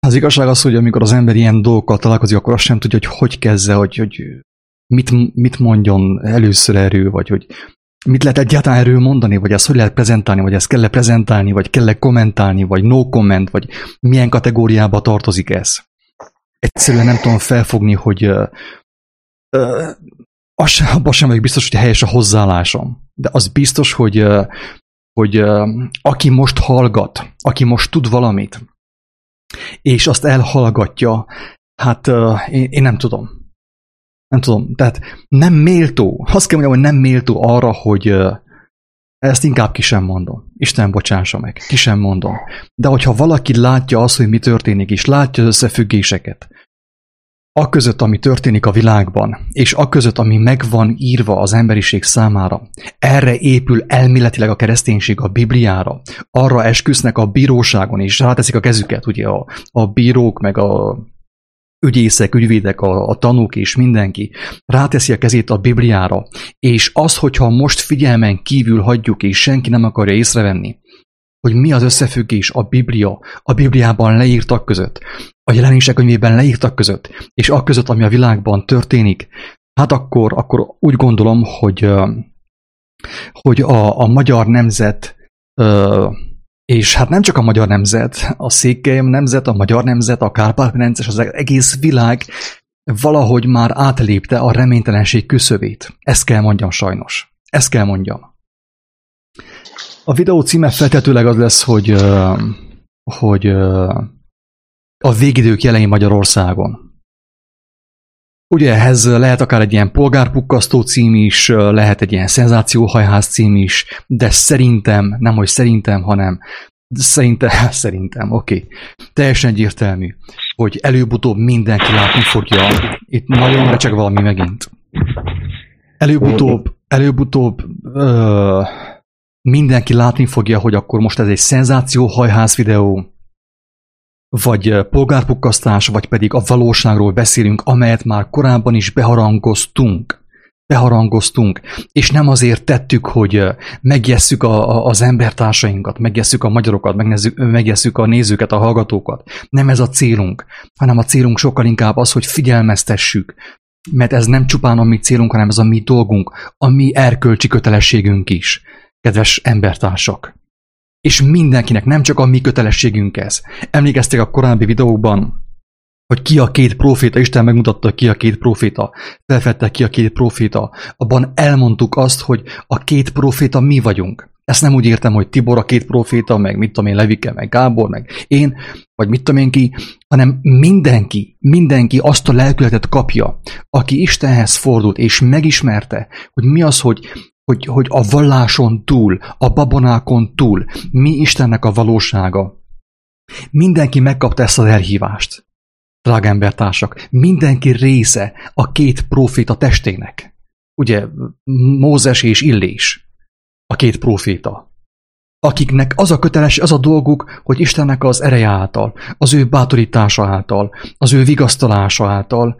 Az igazság az, hogy amikor az ember ilyen dolgokkal találkozik, akkor azt sem tudja, hogy kezdje, hogy mit mondjon először erről, vagy hogy mit lehet egyáltalán erről mondani, vagy ezt hogy lehet prezentálni, vagy ezt kell-e prezentálni, vagy kell-e kommentálni, vagy no comment, vagy milyen kategóriába tartozik ez. Egyszerűen nem tudom felfogni, hogy abban sem vagyok biztos, hogy helyes a hozzáállásom. De az biztos, hogy aki most hallgat, aki most tud valamit, és azt elhallgatja, hát én nem tudom. Nem tudom, tehát nem méltó, azt kell mondjam, hogy nem méltó arra, hogy ezt inkább ki sem mondom. Isten bocsássa meg, ki sem mondom. De hogyha valaki látja azt, hogy mi történik, és látja az összefüggéseket, aközött, ami történik a világban, és aközött, ami meg van írva az emberiség számára, erre épül elméletileg a kereszténység a Bibliára, arra esküsznek a bíróságon, és ráteszik a kezüket, ugye a bírók, meg a ügyészek, ügyvédek, a tanúk és mindenki ráteszi a kezét a Bibliára, és az, hogyha most figyelmen kívül hagyjuk, és senki nem akarja észrevenni, hogy mi az összefüggés a Bibliában leírtak között, a Jelenések könyvében leírtak között, és a között, ami a világban történik, hát akkor úgy gondolom, hogy a magyar nemzet, és hát nem csak a magyar nemzet, a székely nemzet, a magyar nemzet, a Kárpát-medence, az egész világ valahogy már átlépte a reménytelenség küszöbét. Ezt kell mondjam sajnos. Ezt kell mondjam. A videó címe feltetőleg az lesz, hogy a végidők jelei Magyarországon. Ugye ehhez lehet akár egy ilyen polgárpukkasztó cím is, lehet egy ilyen szenzációhajház cím is, de szerintem, nem hogy szerintem, hanem szerintem, oké. Teljesen egyértelmű, hogy előbb-utóbb mindenki látni fogja. Itt nagyon recseg valami megint. Előbb-utóbb mindenki látni fogja, hogy akkor most ez egy szenzációhajház videó, vagy polgárpukkasztás, vagy pedig a valóságról beszélünk, amelyet már korábban is beharangoztunk, és nem azért tettük, hogy megjesszük az embertársainkat, megjesszük a magyarokat, megjesszük a nézőket, a hallgatókat. Nem ez a célunk, hanem a célunk sokkal inkább az, hogy figyelmeztessük, mert ez nem csupán a mi célunk, hanem ez a mi dolgunk, a mi erkölcsi kötelességünk is, kedves embertársak. És mindenkinek, nem csak a mi kötelességünk ez. Emlékeztek a korábbi videókban, hogy ki a két próféta, Isten megmutatta, ki a két próféta, felfedte ki a két próféta. Abban elmondtuk azt, hogy a két próféta mi vagyunk. Ezt nem úgy értem, hogy Tibor a két próféta, meg mit tudom én, Levike, meg Gábor, meg én, vagy mit tudom én ki, hanem mindenki azt a lelkületet kapja, aki Istenhez fordult, és megismerte, hogy mi az, hogy a valláson túl, a babonákon túl, mi Istennek a valósága. Mindenki megkapta ezt az elhívást, drága embertársak. Mindenki része a két próféta testének. Ugye Mózes és Illés, a két próféta, akiknek az a az a dolguk, hogy Istennek az ereje által, az ő bátorítása által, az ő vigasztalása által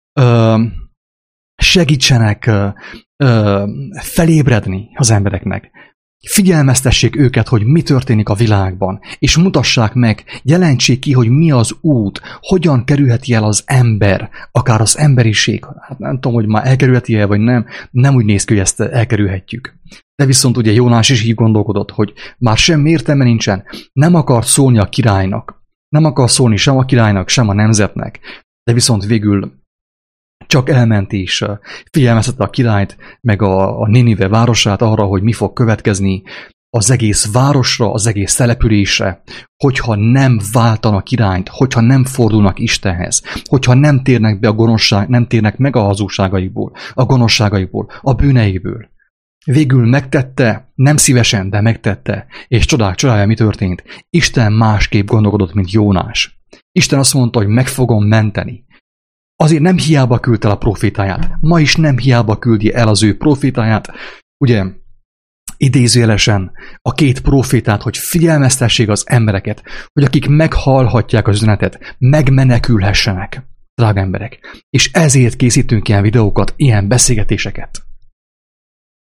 segítsenek felébredni az embereknek. Figyelmeztessék őket, hogy mi történik a világban, és mutassák meg, jelentsék ki, hogy mi az út, hogyan kerülheti el az ember, akár az emberiség. Hát nem tudom, hogy már elkerülheti el, vagy nem úgy néz ki, hogy ezt elkerülhetjük. De viszont ugye Jónás is így gondolkodott, hogy már semmi értelme nincsen, nem akart szólni a királynak, nem akar szólni sem a királynak, sem a nemzetnek, de viszont végül csak elment és figyelmeztette a királyt, meg a Ninive városát arra, hogy mi fog következni az egész városra, az egész településre, hogyha nem váltanak irányt, hogyha nem fordulnak Istenhez, hogyha nem térnek be nem térnek meg a hazugságaiból, a gonoszságaiból, a bűneiből. Végül megtette, nem szívesen, de megtette, és csodája, mi történt? Isten másképp gondolkodott, mint Jónás. Isten azt mondta, hogy meg fogom menteni. Azért nem hiába küldte el a profétáját. Ma is nem hiába küldi el az ő profétáját. Ugye, idézőjelesen a két profétát, hogy figyelmeztessék az embereket, hogy akik meghallhatják az üzenetet, megmenekülhessenek, drága emberek. És ezért készítünk ilyen videókat, ilyen beszélgetéseket.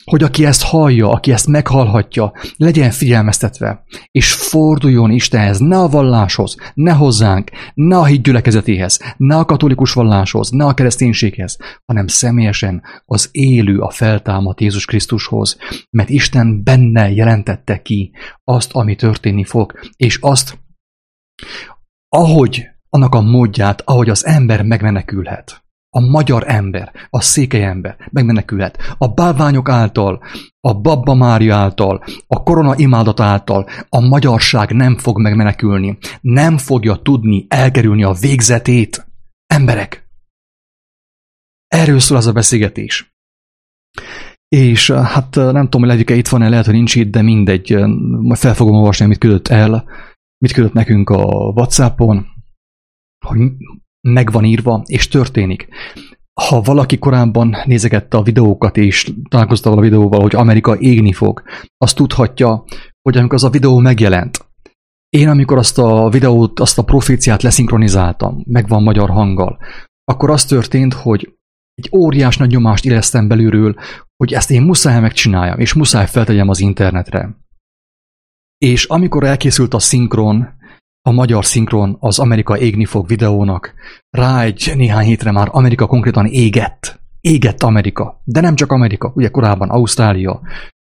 hogy aki ezt hallja, aki ezt meghallhatja, legyen figyelmeztetve, és forduljon Istenhez, ne a valláshoz, ne hozzánk, ne a hit gyülekezetéhez, ne a katolikus valláshoz, ne a kereszténységhez, hanem személyesen az élő, a feltámadt Jézus Krisztushoz, mert Isten benne jelentette ki azt, ami történni fog, és azt, ahogy annak a módját, ahogy az ember megmenekülhet. A magyar ember, a székely ember megmenekülhet. A bálványok által, a Babba Mária által, a korona imádat által a magyarság nem fog megmenekülni. Nem fogja tudni elkerülni a végzetét. Emberek! Erről szól az a beszélgetés. És hát nem tudom, hogy Levike itt van-e, lehet, hogy nincs itt, de mindegy. Majd fel fogom olvasni, mit küldött nekünk a WhatsAppon, hogy meg van írva, és történik. Ha valaki korábban nézegette a videókat, és találkozta a videóval, hogy Amerika égni fog, azt tudhatja, hogy amikor az a videó megjelent, én amikor azt a videót, azt a proféciát leszinkronizáltam, megvan magyar hanggal, akkor az történt, hogy egy óriás nagy nyomást éreztem belülről, hogy ezt én muszáj megcsináljam, és muszáj feltegyem az internetre. És amikor elkészült a szinkron, a magyar szinkron az Amerika égni fog videónak, rá egy néhány hétre már Amerika konkrétan égett. Égett Amerika. De nem csak Amerika, ugye korábban Ausztrália.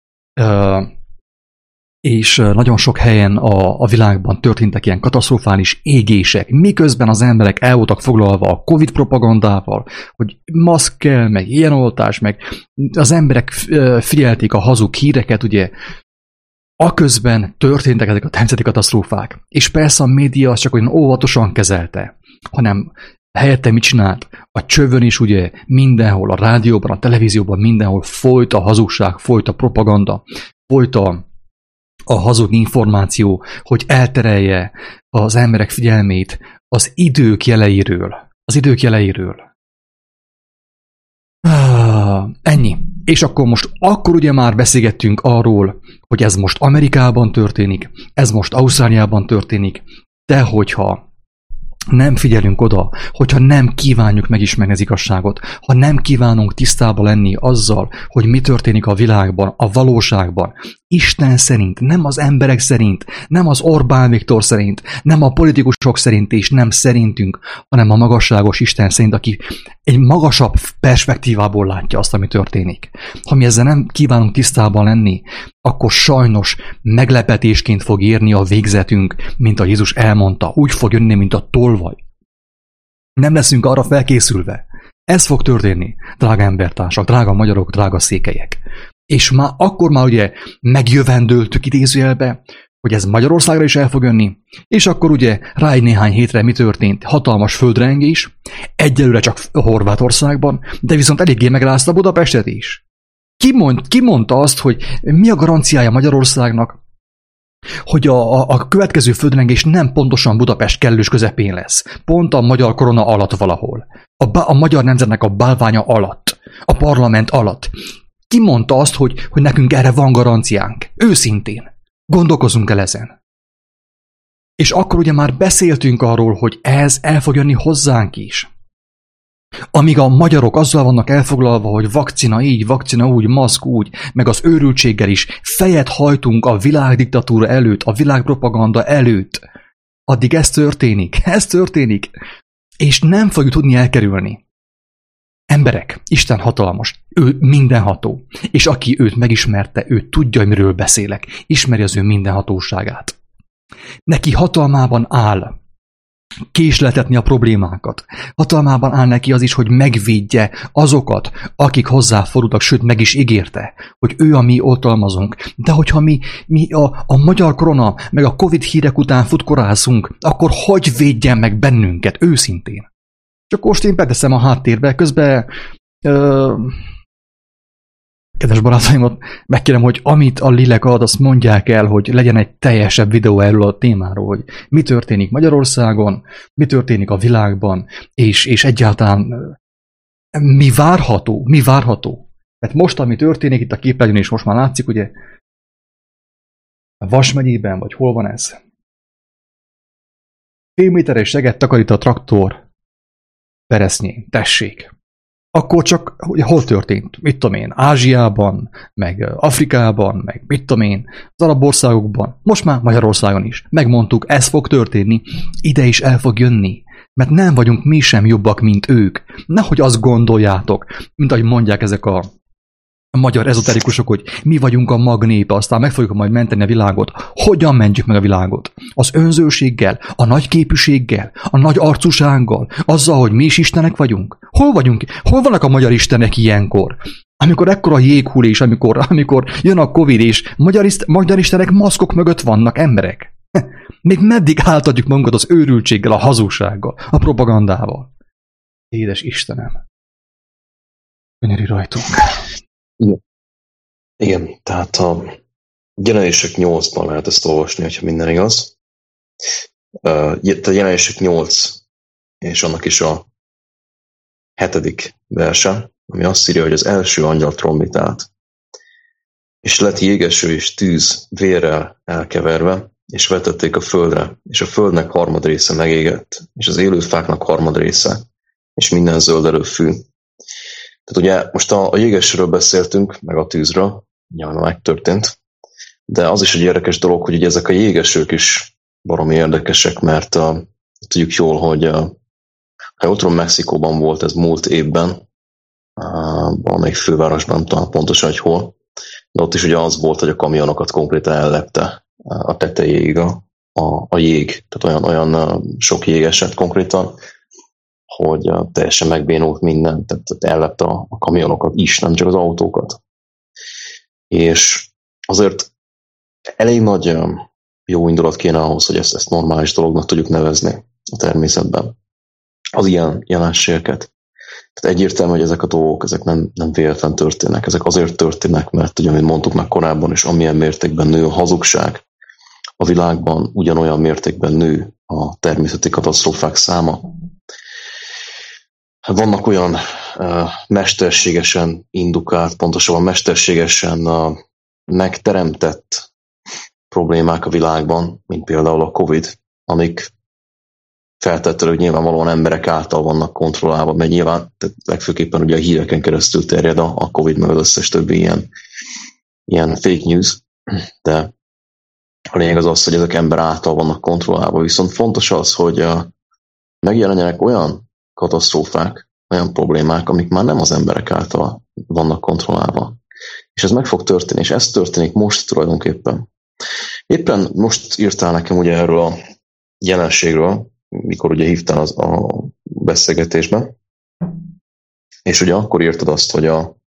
És nagyon sok helyen a világban történtek ilyen katasztrofális égések, miközben az emberek el voltak foglalva a Covid propagandával, hogy maszk kell, meg ilyen oltás, meg az emberek figyelték a hazug híreket, ugye, aközben történtek ezek a természeti katasztrófák. És persze a média azt csak olyan óvatosan kezelte, hanem helyette mit csinált? A csövön is ugye mindenhol, a rádióban, a televízióban mindenhol folyt a hazugság, folyt a propaganda, folyt a hazug információ, hogy elterelje az emberek figyelmét az idők jeleiről. Az idők jeleiről. Ennyi. És akkor ugye már beszélgettünk arról, hogy ez most Amerikában történik, ez most Ausztráliában történik, de hogyha nem figyelünk oda, hogyha nem kívánjuk megismerni az igazságot, ha nem kívánunk tisztába lenni azzal, hogy mi történik a világban, a valóságban, Isten szerint, nem az emberek szerint, nem az Orbán Viktor szerint, nem a politikusok szerint, és nem szerintünk, hanem a magasságos Isten szerint, aki egy magasabb perspektívából látja azt, ami történik. Ha mi ezzel nem kívánunk tisztában lenni, akkor sajnos meglepetésként fog érni a végzetünk, mint a Jézus elmondta, úgy fog jönni, mint a tolvaj. Nem leszünk arra felkészülve. Ez fog történni, drága embertársak, drága magyarok, drága székelyek. És akkor már ugye megjövendöltük idézőjelbe, hogy ez Magyarországra is el fog jönni, és akkor ugye rá egy néhány hétre mi történt? Hatalmas földrengés, egyelőre csak Horvátországban, de viszont eléggé megrázta Budapestet is. Ki mondta azt, hogy mi a garanciája Magyarországnak, hogy a következő földrengés nem pontosan Budapest kellős közepén lesz, pont a magyar korona alatt valahol, a magyar nemzetnek a bálványa alatt, a parlament alatt. Ki mondta azt, hogy nekünk erre van garanciánk? Őszintén. Gondolkozunk el ezen. És akkor ugye már beszéltünk arról, hogy ez el fog jönni hozzánk is. Amíg a magyarok azzal vannak elfoglalva, hogy vakcina így, vakcina úgy, maszk úgy, meg az őrültséggel is fejet hajtunk a világdiktatúra előtt, a világpropaganda előtt, addig ez történik, és nem fogjuk tudni elkerülni. Emberek, Isten hatalmas, ő mindenható, és aki őt megismerte, ő tudja, miről beszélek, ismeri az ő mindenhatóságát. Neki hatalmában áll késleltetni a problémákat. Hatalmában áll neki az is, hogy megvédje azokat, akik hozzáfordultak, sőt meg is ígérte, hogy ő a mi oltalmazunk. De hogyha mi a magyar korona, meg a Covid hírek után futkorászunk, akkor hogy védjen meg bennünket, őszintén? Csak most én beteszem a háttérbe, közben kedves barátaimat megkérem, hogy amit a lélek ad, azt mondják el, hogy legyen egy teljesebb videó erről a témáról, hogy mi történik Magyarországon, mi történik a világban, és egyáltalán mi várható. Mert most, ami történik itt a képernyőn, és most már látszik, ugye, a Vas megyében, vagy hol van ez? Fél méteres seget takarít a traktor Peresznyén. Tessék. akkor csak hol történt? Mit tudom én, Ázsiában, meg Afrikában, meg mit tudom én, az arab országokban, most már Magyarországon is. Megmondtuk, ez fog történni, ide is el fog jönni. Mert nem vagyunk mi sem jobbak, mint ők. Nehogy azt gondoljátok, mint ahogy mondják ezek a magyar ezoterikusok, hogy mi vagyunk a magnépe, aztán meg fogjuk majd menteni a világot. Hogyan mentjük meg a világot? Az önzőséggel, a nagy képűséggel, a nagy arcúsággal, azzal, hogy mi is istenek vagyunk? Hol vagyunk? Hol vannak a magyar istenek ilyenkor? Amikor ekkora jéghullés, amikor jön a Covid, és magyar istenek maszkok mögött vannak emberek. Még meddig áltatjuk magunkat az őrültséggel, a hazugsággal, a propagandával? Édes Istenem! Könyörülj rajtunk! Igen, tehát a Jelenések 8-ban lehet ezt olvasni, hogyha minden igaz. A Jelenések 8, és annak is a 7. verse, ami azt írja, hogy az első angyal trombitált, és lett jégeső és tűz vérrel elkeverve, és vetették a földre, és a földnek harmadrésze megégett, és az élő fáknak harmadrésze, és minden zöldelő fű. Tehát ugye most a jégesről beszéltünk, meg a tűzről, nyilván megtörtént, de az is egy érdekes dolog, hogy ugye ezek a jégesők is baromi érdekesek, mert tudjuk jól, hogy ha jól tudom, Mexikóban volt ez múlt évben, valamelyik fővárosban, talán pontosan, hogy hol, de ott is ugye az volt, hogy a kamionokat konkrétan ellepte a tetejéig a jég, tehát olyan sok jég esett konkrétan, hogy teljesen megbénult minden, tehát ellepte a kamionokat is, nem csak az autókat. És azért elég nagy jó indulat kéne ahhoz, hogy ezt normális dolognak tudjuk nevezni a természetben. Az ilyen jelenségeket. Tehát egyértelmű, hogy ezek a dolgok, ezek nem véletlen történnek. Ezek azért történnek, mert ugye, mint mondtuk már korábban is, amilyen mértékben nő a hazugság a világban, ugyanolyan mértékben nő a természeti katasztrófák száma. Vannak olyan mesterségesen indukált, pontosabban mesterségesen megteremtett problémák a világban, mint például a Covid, amik feltétlenül nyilvánvalóan emberek által vannak kontrollálva, mert nyilván legfőképpen ugye a híreken keresztül terjed a Covid, meg az összes többi ilyen fake news, de a lényeg az, hogy ezek ember által vannak kontrollálva, viszont fontos az, hogy megjelenjenek olyan katasztrófák, olyan problémák, amik már nem az emberek által vannak kontrollálva. És ez meg fog történni, és ez történik most tulajdonképpen. Éppen most írtál nekem ugye erről a jelenségről, mikor ugye hívtál a beszélgetésbe, és ugye akkor írtad azt, hogy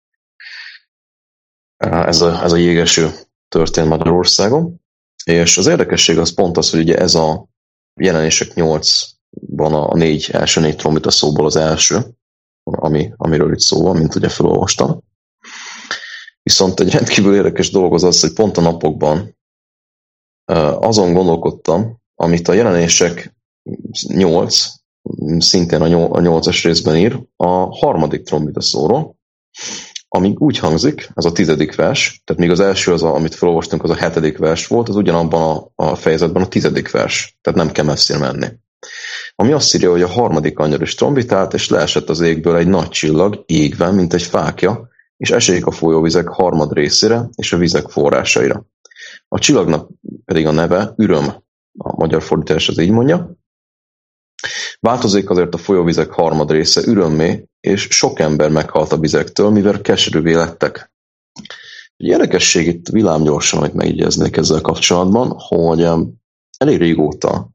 ez a jégeső történt Magyarországon, és az érdekesség az pont az, hogy ugye ez a Jelenések 8-ban a első négy trombita szóból az első, amiről itt szó van, mint ugye felolvastam. Viszont egy rendkívül érdekes dolog az, hogy pont a napokban azon gondolkodtam, amit a Jelenések 8, szintén a 8-as részben ír, a harmadik trombita szóról, ami úgy hangzik, ez a 10. vers, tehát még az első, amit felolvastunk, az a 7. vers volt, az ugyanabban a fejezetben a 10. vers, tehát nem kell messzire menni. Ami azt írja, hogy a harmadik angyal is trombitált, és leesett az égből egy nagy csillag, égve, mint egy fákja, és esélyik a folyóvizek harmad részére, és a vizek forrásaira. A csillagnak pedig a neve Üröm, a magyar fordítás az így mondja. Változik azért a folyóvizek harmad része ürömmé, és sok ember meghalt a vizektől, mivel keserűvé lettek. Egy érdekesség itt villámgyorsan, hogy megjegyeznék ezzel kapcsolatban, hogy elég régóta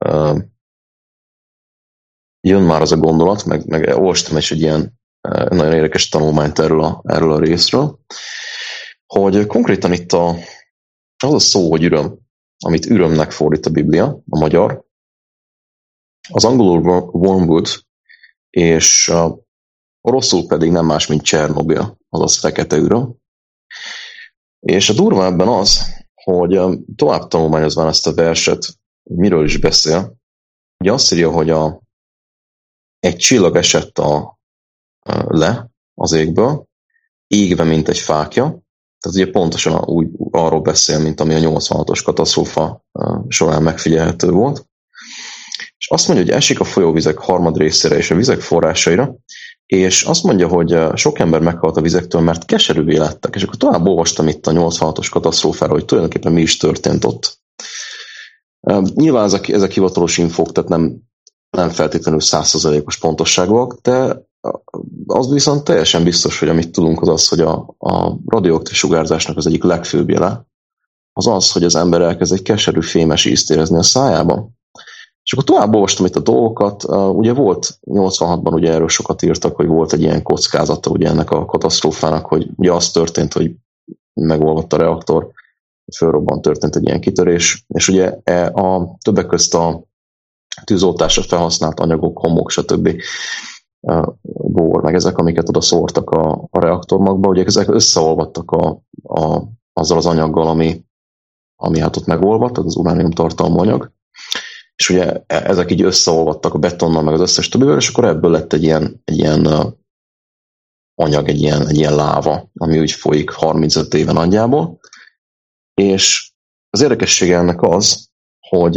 jön már az a gondolat, meg olvastam is egy ilyen nagyon érdekes tanulmányt erről a részről, hogy konkrétan itt az a szó, hogy üröm, amit ürömnek fordít a Biblia, a magyar, az angolul wormwood, és oroszul pedig nem más, mint Csernobil, azaz fekete üröm. És a durva ebben az, hogy tovább tanulmányozván ezt a verset, miről is beszél, ugye azt írja, hogy egy csillag esett le az égből, égve, mint egy fákja, tehát ugye pontosan úgy arról beszél, mint ami a 86-os katasztrófa során megfigyelhető volt. És azt mondja, hogy esik a folyóvizek harmad részére és a vizek forrásaira, És azt mondja, hogy sok ember meghalt a vizektől, mert keserűvé lettek. És akkor tovább olvastam itt a 86-os katasztrófára, hogy tulajdonképpen mi is történt ott. Nyilván ezek hivatalos infók, tehát nem feltétlenül 100%-os pontosságúak, de az viszont teljesen biztos, hogy amit tudunk az az, hogy a radioaktív sugárzásnak az egyik legfőbb jele az az, hogy az ember elkezd egy keserű, fémes ízt érezni a szájában. És akkor tovább olvastam itt a dolgokat, ugye volt 86-ban, ugye erről sokat írtak, hogy volt egy ilyen kockázata ugye ennek a katasztrófának, hogy ugye az történt, hogy megolvadt a reaktor, fölrobban, történt egy ilyen kitörés, és ugye a többek közt a tűzoltásra felhasznált anyagok, homok, stb. Bor, meg ezek, amiket oda szórtak a reaktormagba, ugye ezek összeolvadtak azzal az anyaggal, ami hát ott megolvadt, az uránium tartalmú anyag, és ugye ezek így összeolvadtak a betonnal, meg az összes többivel, és akkor ebből lett egy ilyen anyag, egy ilyen láva, ami úgy folyik 35 éve nagyjából. És az érdekessége ennek az, hogy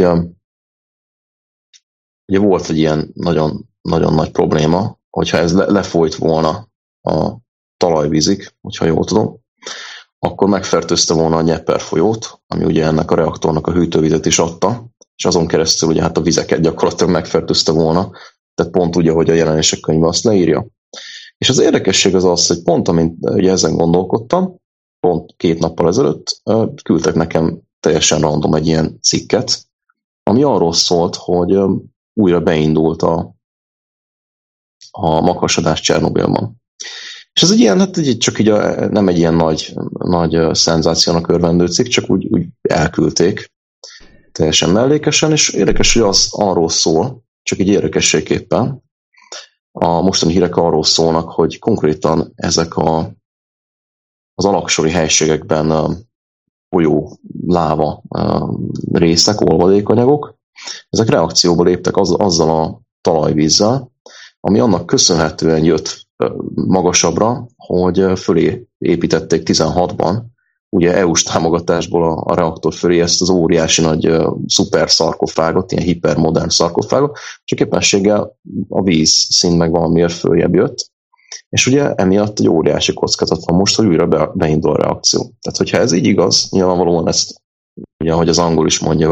ugye volt egy ilyen nagyon, nagyon nagy probléma, hogyha ez lefolyt volna a talajvízig, hogyha jól tudom, akkor megfertőzte volna a Dnyeper folyót, ami ugye ennek a reaktornak a hűtővizet is adta, és azon keresztül ugye hát a vizeket gyakorlatilag megfertőzte volna, tehát pont úgy, ahogy a jelenések könyve azt leírja. És az érdekesség az az, hogy pont amint ugye ezen gondolkodtam, pont 2 nappal ezelőtt küldtek nekem teljesen random egy ilyen cikket, ami arról szólt, hogy újra beindult a maghasadás Csernobilban. És ez egy ilyen, hát csak így nem egy ilyen nagy szenzációnak örvendő cikk, csak úgy elküldték teljesen mellékesen, és érdekes, hogy az arról szól, csak így érdekességképpen, a mostani hírek arról szólnak, hogy konkrétan ezek az alaksori helységekben folyó láva részek, olvadékanyagok, ezek reakcióba léptek azzal a talajvízzel, ami annak köszönhetően jött magasabbra, hogy fölé építették 16-ban, ugye EU-s támogatásból a reaktor fölé ezt az óriási nagy szuper szarkofágot, ilyen hipermodern szarkofágot, csak éppenséggel a vízszint meg valamiért följebb jött, és ugye emiatt egy óriási kockázat van most, hogy újra beindul a reakció. Tehát, hogyha ez így igaz, nyilvánvalóan ezt, ugye, ahogy az angol is mondja,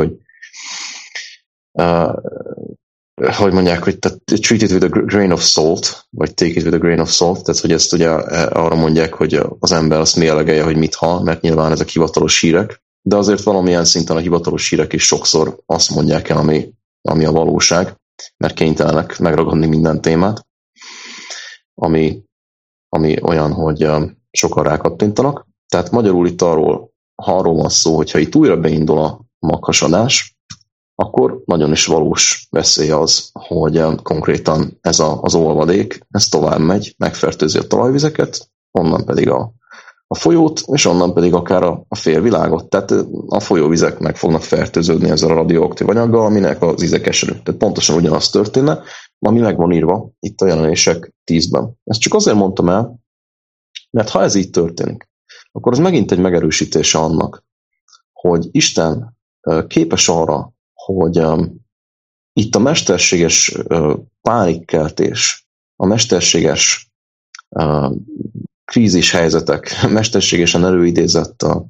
hogy mondják, hogy treat it with a grain of salt, vagy take it with a grain of salt, tehát hogy ezt ugye arra mondják, hogy az ember azt mérlegelje, hogy mit hall, mert nyilván ezek hivatalos hírek, de azért valamilyen szinten a hivatalos hírek is sokszor azt mondják el, ami a valóság, mert kénytelenek megragadni minden témát, ami olyan, hogy sokan rákattintanak. Tehát magyarul itt arról van szó, hogyha itt újra beindul a maghasadás, akkor nagyon is valós veszély az, hogy konkrétan ez az olvadék, ez tovább megy, megfertőzi a talajvizeket, onnan pedig a folyót, és onnan pedig akár a félvilágot. Tehát a folyóvizek meg fognak fertőződni ezzel a radioaktív anyaggal, aminek az íze keserű. Tehát pontosan ugyanaz történne, ami meg van írva itt a jelenések 10-ben. Ezt csak azért mondtam el, mert ha ez így történik, akkor az megint egy megerősítése annak, hogy Isten képes arra, hogy itt a mesterséges pánikkeltés, a mesterséges krízis helyzetek, mesterségesen előidézett a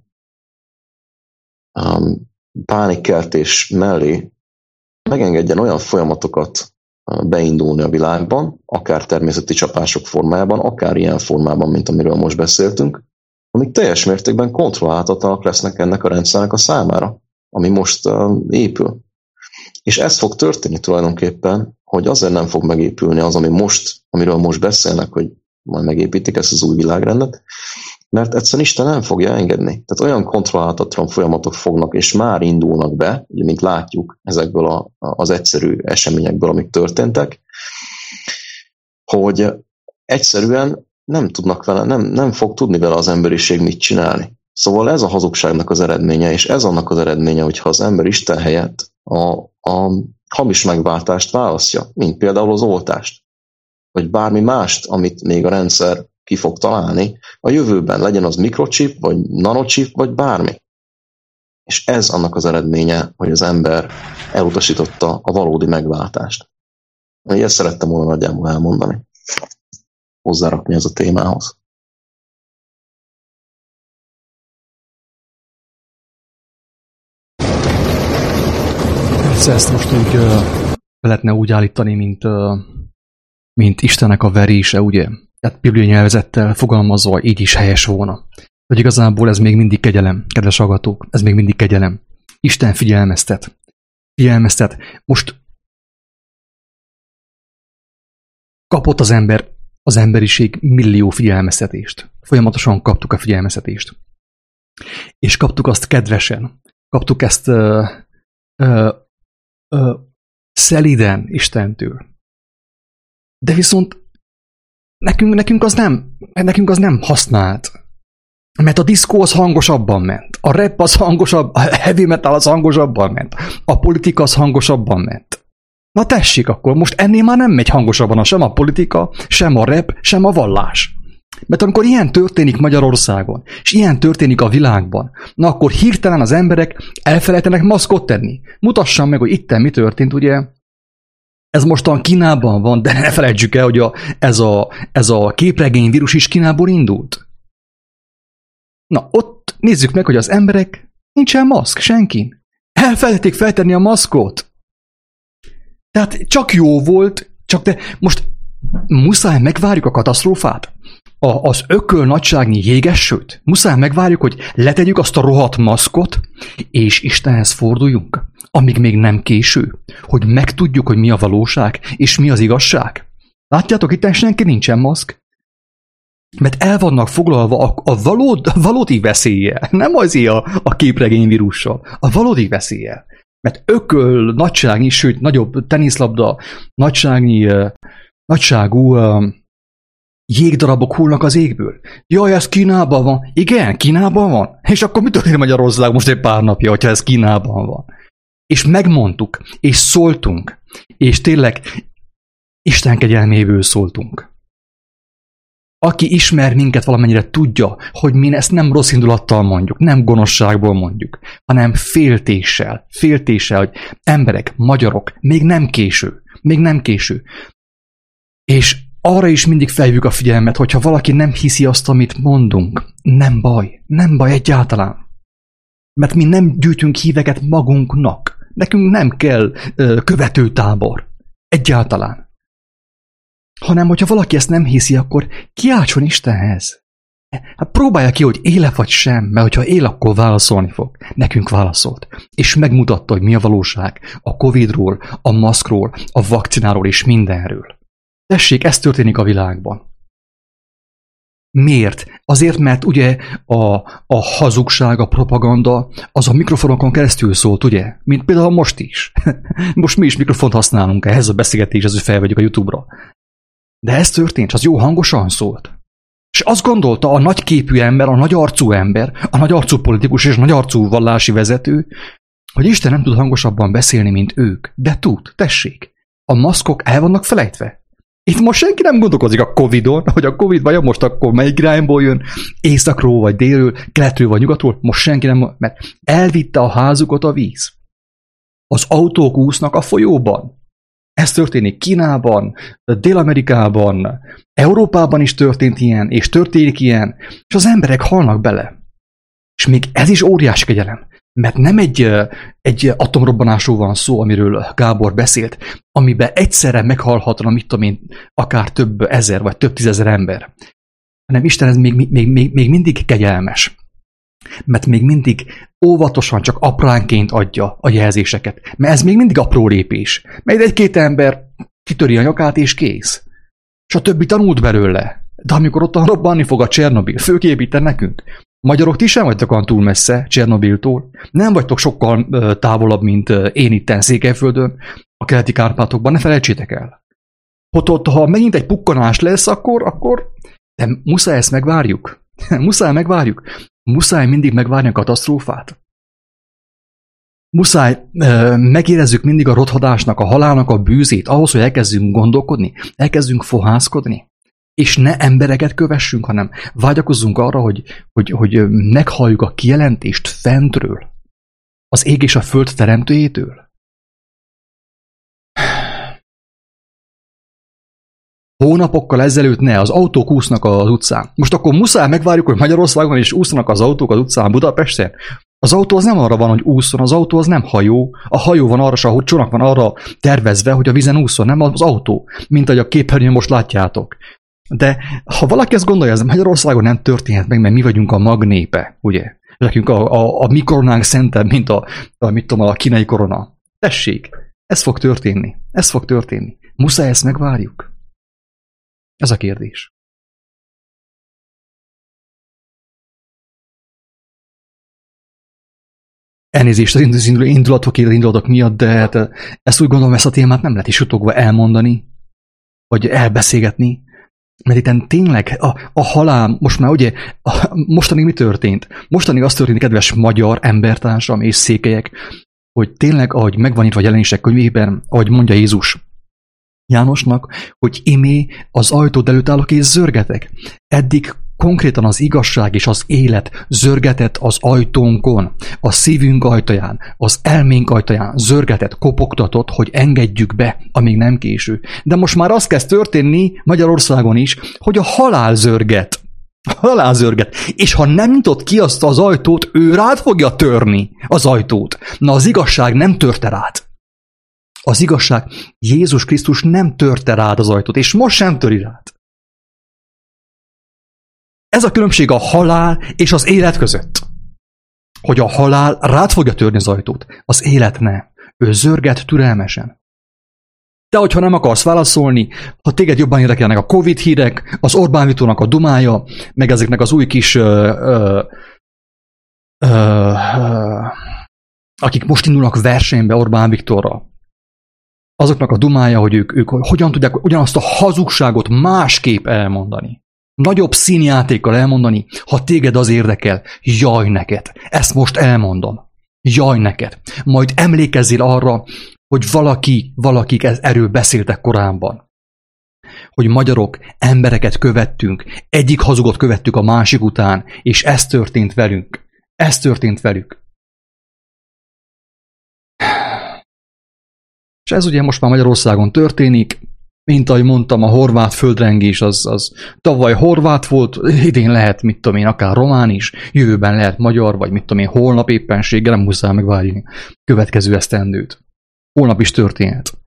pánikkeltés mellé megengedjen olyan folyamatokat beindulni a világban, akár természeti csapások formájában, akár ilyen formában, mint amiről most beszéltünk, amik teljes mértékben kontrollálhatatlanak lesznek ennek a rendszernek a számára, ami most épül. És ez fog történni tulajdonképpen, hogy azért nem fog megépülni az, amiről most beszélnek, hogy majd megépítik ezt az új világrendet, mert egyszerűen Isten nem fogja engedni. Tehát olyan kontrollálhatatlan folyamatok fognak, és már indulnak be, ugye, mint látjuk ezekből az egyszerű eseményekből, amik történtek, hogy egyszerűen nem tudnak vele, nem fog tudni vele az emberiség mit csinálni. Szóval ez a hazugságnak az eredménye, és ez annak az eredménye, hogyha az ember Isten helyett a hamis megváltást választja, mint például az oltást, vagy bármi mást, amit még a rendszer ki fog találni, a jövőben legyen az mikrochip, vagy nanochip, vagy bármi. És ez annak az eredménye, hogy az ember elutasította a valódi megváltást. Ezt szerettem volna nagyjából elmondani. hozzárakni ez a témához. Persze ezt most úgy lehetne úgy állítani, mint Istennek a verése, ugye? Tehát bibliai nyelvezettel fogalmazva így is helyes volna. Hogy igazából ez még mindig kegyelem, kedves hallgatók, ez még mindig kegyelem. Isten figyelmeztet. Figyelmeztet. Most kapott az emberiség millió figyelmeztetést. Folyamatosan kaptuk a figyelmeztetést. És kaptuk azt kedvesen. Kaptuk ezt szeliden Istentől. De viszont nekünk az nem használt. Mert a diszkó az hangosabban ment. A rap az hangosabb, a heavy metal az hangosabban ment. A politika az hangosabban ment. Na tessék, akkor most ennél már nem megy hangosabban sem a politika, sem a rap, sem a vallás. Mert amikor ilyen történik Magyarországon, és ilyen történik a világban, na akkor hirtelen az emberek elfelejtenek maszkot tenni. Mutassam meg, hogy itten mi történt, ugye? Ez mostan Kínában van, de ne felejtsük el, hogy ez a képregényvírus is Kínából indult. Na, ott nézzük meg, hogy az emberek nincsen maszk, senkin. Elfelejtették feltenni a maszkot. Tehát csak jó volt, de most muszáj megvárjuk a katasztrófát. Az ököl nagyságnyi jégesőt. Muszáj megvárjuk, hogy letegyük azt a rohadt maszkot, és Istenhez forduljunk, amíg még nem késő, hogy megtudjuk, hogy mi a valóság, és mi az igazság. Látjátok, itt senki nincsen maszk. Mert el vannak foglalva a valódi veszéllyel, nem azért a képregényvírussal, a valódi veszéllyel. Mert ököl nagyságnyi, sőt nagyobb teniszlabda nagyságú jégdarabok hullnak az égből. Jaj, ez Kínában van. Igen, Kínában van. És akkor mi történik Magyarországon most egy pár napja, hogyha ez Kínában van? És megmondtuk, és szóltunk, és tényleg Isten kegyelméből szóltunk. Aki ismer minket valamennyire tudja, hogy mi ezt nem rossz indulattal mondjuk, nem gonoszságból mondjuk, hanem féltéssel, hogy emberek, magyarok, még nem késő. És arra is mindig felhívjuk a figyelmet, hogyha valaki nem hiszi azt, amit mondunk, nem baj egyáltalán. Mert mi nem gyűjtünk híveket magunknak. Nekünk nem kell követőtábor. Egyáltalán. Hanem, hogyha valaki ezt nem hiszi, akkor kiáltson Istenhez. Hát próbálja ki, hogy éle vagy sem, mert hogyha él, akkor válaszolni fog. Nekünk válaszolt. És megmutatta, hogy mi a valóság a Covid-ról, a maszkról, a vakcináról és mindenről. Tessék, ez történik a világban. Miért? Azért, mert ugye a hazugság, a propaganda, az a mikrofonokon keresztül szólt, ugye? Mint például most is. Most mi is mikrofont használunk ehhez a beszélgetéshez, hogy felvegyük a YouTube-ra. De ez történt, az jó hangosan szólt. És azt gondolta a nagyképű ember, a nagyarcú ember, a nagyarcú politikus és a nagyarcú vallási vezető, hogy Isten nem tud hangosabban beszélni, mint ők. De tud, tessék. A maszkok el vannak felejtve. Itt most senki nem gondolkozik a Covid-on, hogy a Covid vajon most akkor melyik irányból jön, északról vagy délről, keletről vagy nyugatról, most senki nem, mert elvitte a házukat a víz. Az autók úsznak a folyóban. Ez történik Kínában, Dél-Amerikában, Európában is történt ilyen, és történik ilyen, és az emberek halnak bele. És még ez is óriási kegyelem, mert nem egy atomrobbanásról van szó, amiről Gábor beszélt, amiben egyszerre meghalhatna, mit tudom én, akár több ezer vagy több tízezer ember. Hanem Isten ez még mindig kegyelmes. Mert még mindig óvatosan, csak apránként adja a jelzéseket. Mert ez még mindig apró lépés. Mert egy-két ember kitöri a nyakát és kész. És a többi tanult belőle. De amikor ottan robbanni fog a Csernobil, főképíten nekünk. Magyarok, ti sem vagytok olyan túl messze Csernobiltól. Nem vagytok sokkal távolabb, mint én itten Székelyföldön, a keleti Kárpátokban, ne felejtsétek el. Ott, ha megint egy pukkanás lesz, akkor de muszáj ezt megvárjuk. Muszáj mindig megvárni a katasztrófát. Muszáj megérezzük mindig a rothadásnak, a halálnak a bűzét, ahhoz, hogy elkezdjünk gondolkodni, elkezdjünk fohászkodni. És ne embereket kövessünk, hanem vágyakozzunk arra, hogy meghalljuk a kijelentést fentről, az ég és a föld teremtőjétől. Hónapokkal ezelőtt az autók úsznak az utcán. Most akkor muszáj megvárjuk, hogy Magyarországon is úsznak az autók az utcán Budapesten? Az autó az nem arra van, hogy ússzon, az autó az nem hajó. A hajó van arra, ahogy csónak van arra tervezve, hogy a vízen ússzon, nem az autó, mint ahogy a képernyőn most látjátok. De ha valaki ezt gondolja, ez Magyarországon nem történhet meg, mert mi vagyunk a magnépe, ugye? Nekünk a mi koronánk szentebb, mint a kínai korona. Tessék, ez fog történni. Ez fog történni. Muszáj ezt megvárjuk? Ez a kérdés. Elnézést az indulatok miatt, de hát ezt úgy gondolom, ezt a témát nem lehet is utogva elmondani, vagy elbeszélgetni, mert itt tényleg a halál, most már ugye, mostanig mi történt? Mostanig az történt, kedves magyar embertársam és székelyek, hogy tényleg, ahogy megvan írva a Jelenések könyvében, ahogy mondja Jézus Jánosnak, hogy imé az ajtód előtt állok és zörgetek. Eddig konkrétan az igazság és az élet zörgetett az ajtónkon, a szívünk ajtaján, az elménk ajtaján zörgetett, kopogtatott, hogy engedjük be, amíg nem késő. De most már az kezd történni Magyarországon is, hogy a halál zörget. Halál zörget. És ha nem nyitott ki azt az ajtót, ő rád fogja törni az ajtót. Na, az igazság nem törte rád. Az igazság, Jézus Krisztus nem törte rád az ajtót, és most sem töri rád. Ez a különbség a halál és az élet között. Hogy a halál rád fogja törni az ajtót, az élet nem. Ő zörget türelmesen. De hogyha nem akarsz válaszolni, ha téged jobban érdekelnek a Covid hírek, az Orbán Viktornak a dumája, meg ezeknek az új kis akik most indulnak versenybe Orbán Viktorra, azoknak a dumája, hogy ők hogyan tudják ugyanazt a hazugságot másképp elmondani. Nagyobb színjátékkal elmondani, ha téged az érdekel, jaj neked. Ezt most elmondom. Jaj neked. Majd emlékezzél arra, hogy valakik erről beszéltek korábban. Hogy magyarok embereket követtünk, egyik hazugot követtük a másik után, és ez történt velünk. Ez történt velük. És ez ugye most már Magyarországon történik, mint ahogy mondtam, a horvát földrengés az tavaly horvát volt, idén lehet, mit tudom én, akár román is, jövőben lehet magyar, vagy mit tudom én, holnap éppenséggel, nem muszáj megvárni következő esztendőt. Holnap is történhet.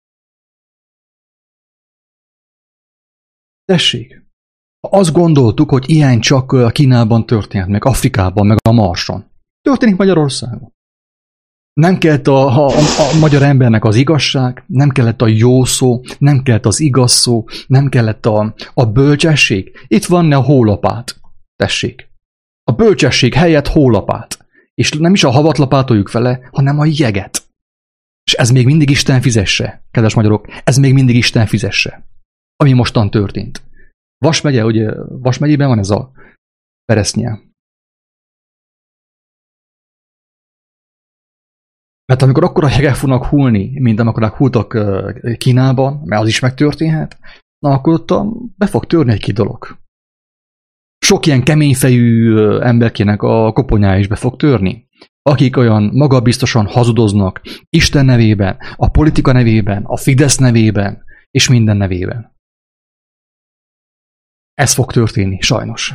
Tessék, azt gondoltuk, hogy ilyen csak a Kínában történhet, meg Afrikában, meg a Marson. Történik Magyarországon. Nem kellett a magyar embernek az igazság, nem kellett a jó szó, nem kellett az igaz szó, nem kellett a bölcsesség. Itt van a hólapát. Tessék. A bölcsesség helyett hólapát. És nem is a havat lapátoljuk vele, hanem a jeget. És ez még mindig Isten fizesse, kedves magyarok, ez még mindig Isten fizesse. Ami mostan történt. Vas megye, ugye Vas megyében van ez a peresznye. Mert amikor akkora hegek fognak hullni, mint amikor hulltak Kínában, mert az is megtörténhet, na akkor ott be fog törni egy-két dolog. Sok ilyen keményfejű emberkének a koponyája is be fog törni. Akik olyan magabiztosan hazudoznak Isten nevében, a politika nevében, a Fidesz nevében, és minden nevében. Ez fog történni, sajnos.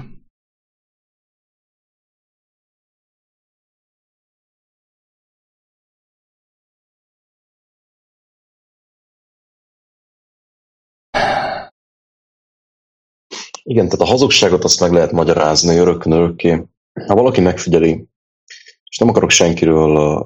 Igen, tehát a hazugságot azt meg lehet magyarázni örökkön örökké. Ha valaki megfigyeli, és nem akarok senkiről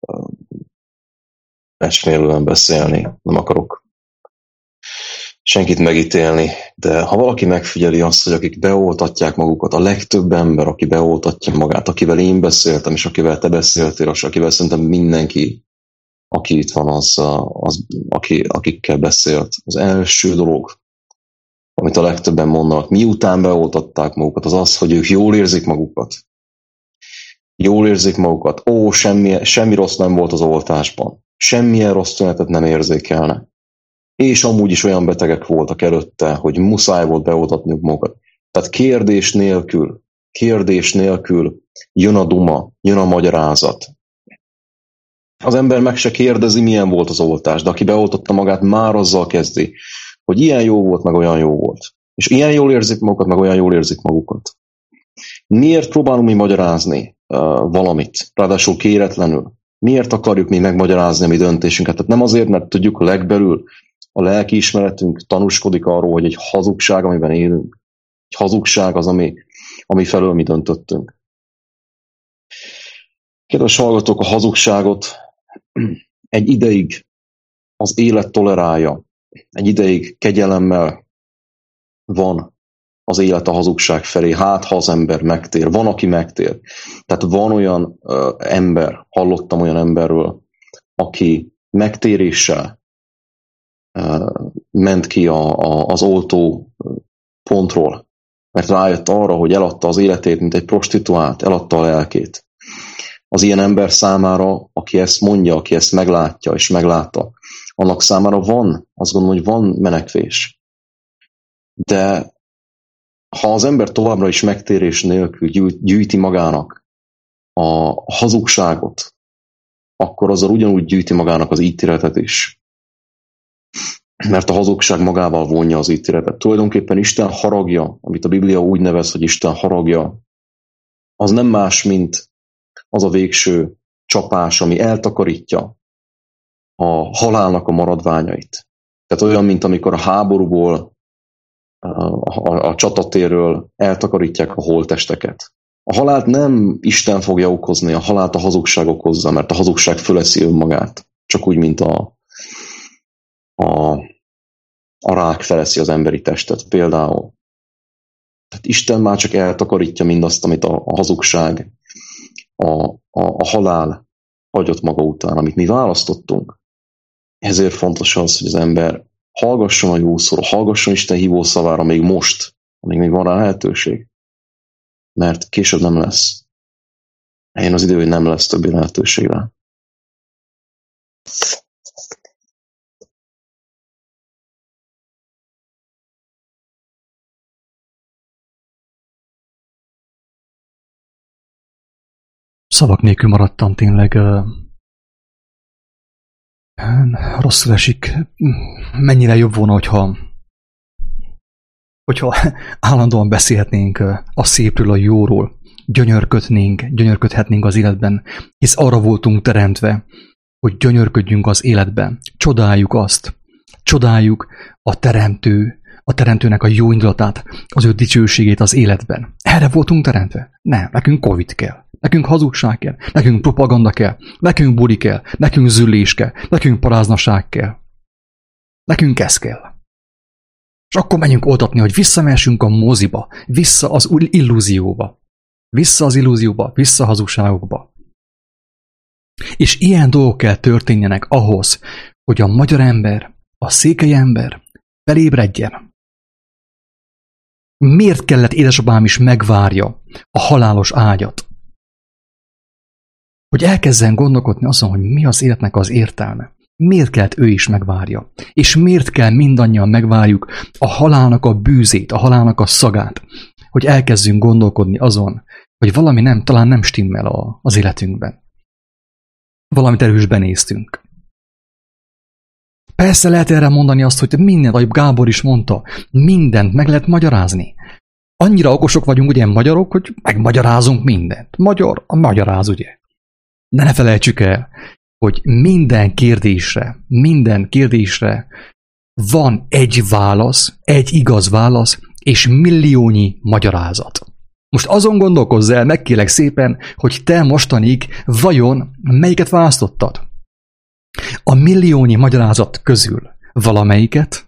esküvően beszélni, nem akarok senkit megítélni, de ha valaki megfigyeli azt, hogy akik beoltatják magukat, a legtöbb ember, aki beoltatja magát, akivel én beszéltem, és akivel te beszéltél, és akivel szerintem mindenki, aki itt van, akikkel beszélt, az első dolog, amit a legtöbben mondanak, miután beoltatták magukat, az az, hogy ők jól érzik magukat. Jól érzik magukat. Ó, semmi rossz nem volt az oltásban. Semmilyen rossz tünetet nem érzékelnek. És amúgy is olyan betegek voltak előtte, hogy muszáj volt beoltatniuk magukat. Tehát kérdés nélkül jön a duma, jön a magyarázat. Az ember meg se kérdezi, milyen volt az oltás, de aki beoltotta magát, már azzal kezdi, hogy ilyen jó volt, meg olyan jó volt. És ilyen jól érzik magukat, meg olyan jól érzik magukat. Miért próbálunk mi magyarázni valamit, ráadásul kéretlenül? Miért akarjuk mi megmagyarázni a mi döntésünket? Tehát nem azért, mert tudjuk a legbelül, a lelkiismeretünk tanúskodik arról, hogy egy hazugság, amiben élünk. Egy hazugság az, ami felől mi döntöttünk. Kedves hallgatók, a hazugságot egy ideig az élet tolerálja. Egy ideig kegyelemmel van az élet a hazugság felé. Hát, ha az ember megtér. Van, aki megtér. Tehát van olyan ember, hallottam olyan emberről, aki megtéréssel ment ki az oltó pontról, mert rájött arra, hogy eladta az életét, mint egy prostituált, eladta a lelkét. Az ilyen ember számára, aki ezt mondja, aki ezt meglátja és meglátta, annak számára van, azt gondolom, hogy van menekvés. De ha az ember továbbra is megtérés nélkül gyűjti magának a hazugságot, akkor azzal ugyanúgy gyűjti magának az ítéletet is. Mert a hazugság magával vonja az ítéletet. Tulajdonképpen Isten haragja, amit a Biblia úgy nevez, hogy Isten haragja, az nem más, mint az a végső csapás, ami eltakarítja a halálnak a maradványait. Tehát olyan, mint amikor a háborúból, a csatatérről eltakarítják a holttesteket. A halált nem Isten fogja okozni, a halált a hazugság okozza, mert a hazugság föleszi önmagát. Csak úgy, mint a rák feleszi az emberi testet például. Tehát Isten már csak eltakarítja mindazt, amit a hazugság, a halál hagyott maga után, amit mi választottunk. Ezért fontos az, hogy az ember hallgasson a jó szóra, hallgasson Isten hívó szavára még most, amíg még van rá lehetőség. Mert később nem lesz. Eljön az idő, hogy nem lesz többi lehetőség rá. Szavak nélkül maradtam tényleg. Rosszul esik. Mennyire jobb volna, hogyha állandóan beszélhetnénk a szépről, a jóról, gyönyörködhetnénk az életben, hisz arra voltunk teremtve, hogy gyönyörködjünk az életben. Csodáljuk azt. Csodáljuk a teremtőnek a jó indulatát, az ő dicsőségét az életben. Erre voltunk teremtve? Nem, nekünk Covid kell. Nekünk hazugság kell, nekünk propaganda kell, nekünk buli kell, nekünk züllés kell, nekünk paráznaság kell. Nekünk ez kell. És akkor menjünk oltatni, hogy visszamehessünk a moziba, vissza az illúzióba. Vissza az illúzióba, vissza a hazugságokba. És ilyen dolgok kell történjenek ahhoz, hogy a magyar ember, a székely ember felébredjen. Miért kellett édesapám is megvárja a halálos ágyat? Hogy elkezdjen gondolkodni azon, hogy mi az életnek az értelme. Miért kellett ő is megvárja? És miért kell mindannyian megvárjuk a halálnak a bűzét, a halálnak a szagát, hogy elkezdjünk gondolkodni azon, hogy valami talán nem stimmel az életünkben. Valamit erősben néztünk. Persze lehet erre mondani azt, hogy mindent, ahogy Gábor is mondta, mindent meg lehet magyarázni. Annyira okosok vagyunk, ugye magyarok, hogy megmagyarázunk mindent. Magyar, a magyaráz, ugye. De ne felejtsük el, hogy minden kérdésre van egy válasz, egy igaz válasz, és milliónyi magyarázat. Most azon gondolkozz el, megkérlek szépen, hogy te mostanig vajon melyiket választottad? A milliónyi magyarázat közül valamelyiket?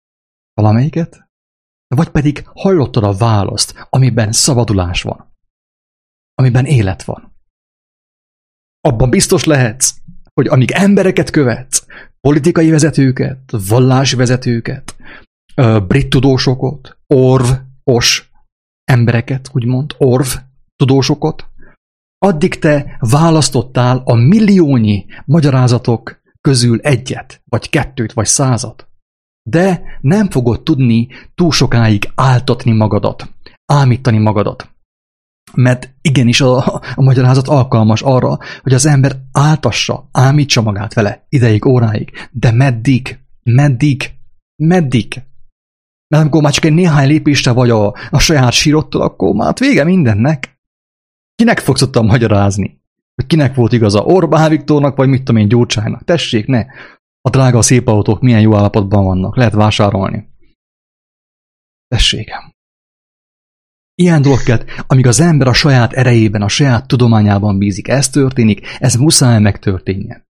Vagy pedig hallottad a választ, amiben szabadulás van, amiben élet van. Abban biztos lehetsz, hogy amíg embereket követsz, politikai vezetőket, vallási vezetőket, brit tudósokat, orvos embereket, úgymond, tudósokat, addig te választottál a milliónyi magyarázatok közül egyet, vagy kettőt, vagy 100-at. De nem fogod tudni túl sokáig áltatni magadat, ámítani magadat. Mert igenis a magyarázat alkalmas arra, hogy az ember áltassa, ámítsa magát vele ideig, óráig. De meddig? Meddig? Mert amikor már csak egy néhány lépésre vagy a saját sírottól, akkor már vége mindennek. Kinek fogsz ott magyarázni? Hogy kinek volt igaza? Orbán Viktornak, vagy mit tudom én, Gyurcsánynak? Tessék, ne! A drága szép autók milyen jó állapotban vannak. Lehet vásárolni. Tessék. Ilyen dolgokat, amíg az ember a saját erejében, a saját tudományában bízik, ez történik, ez muszáj megtörténjen.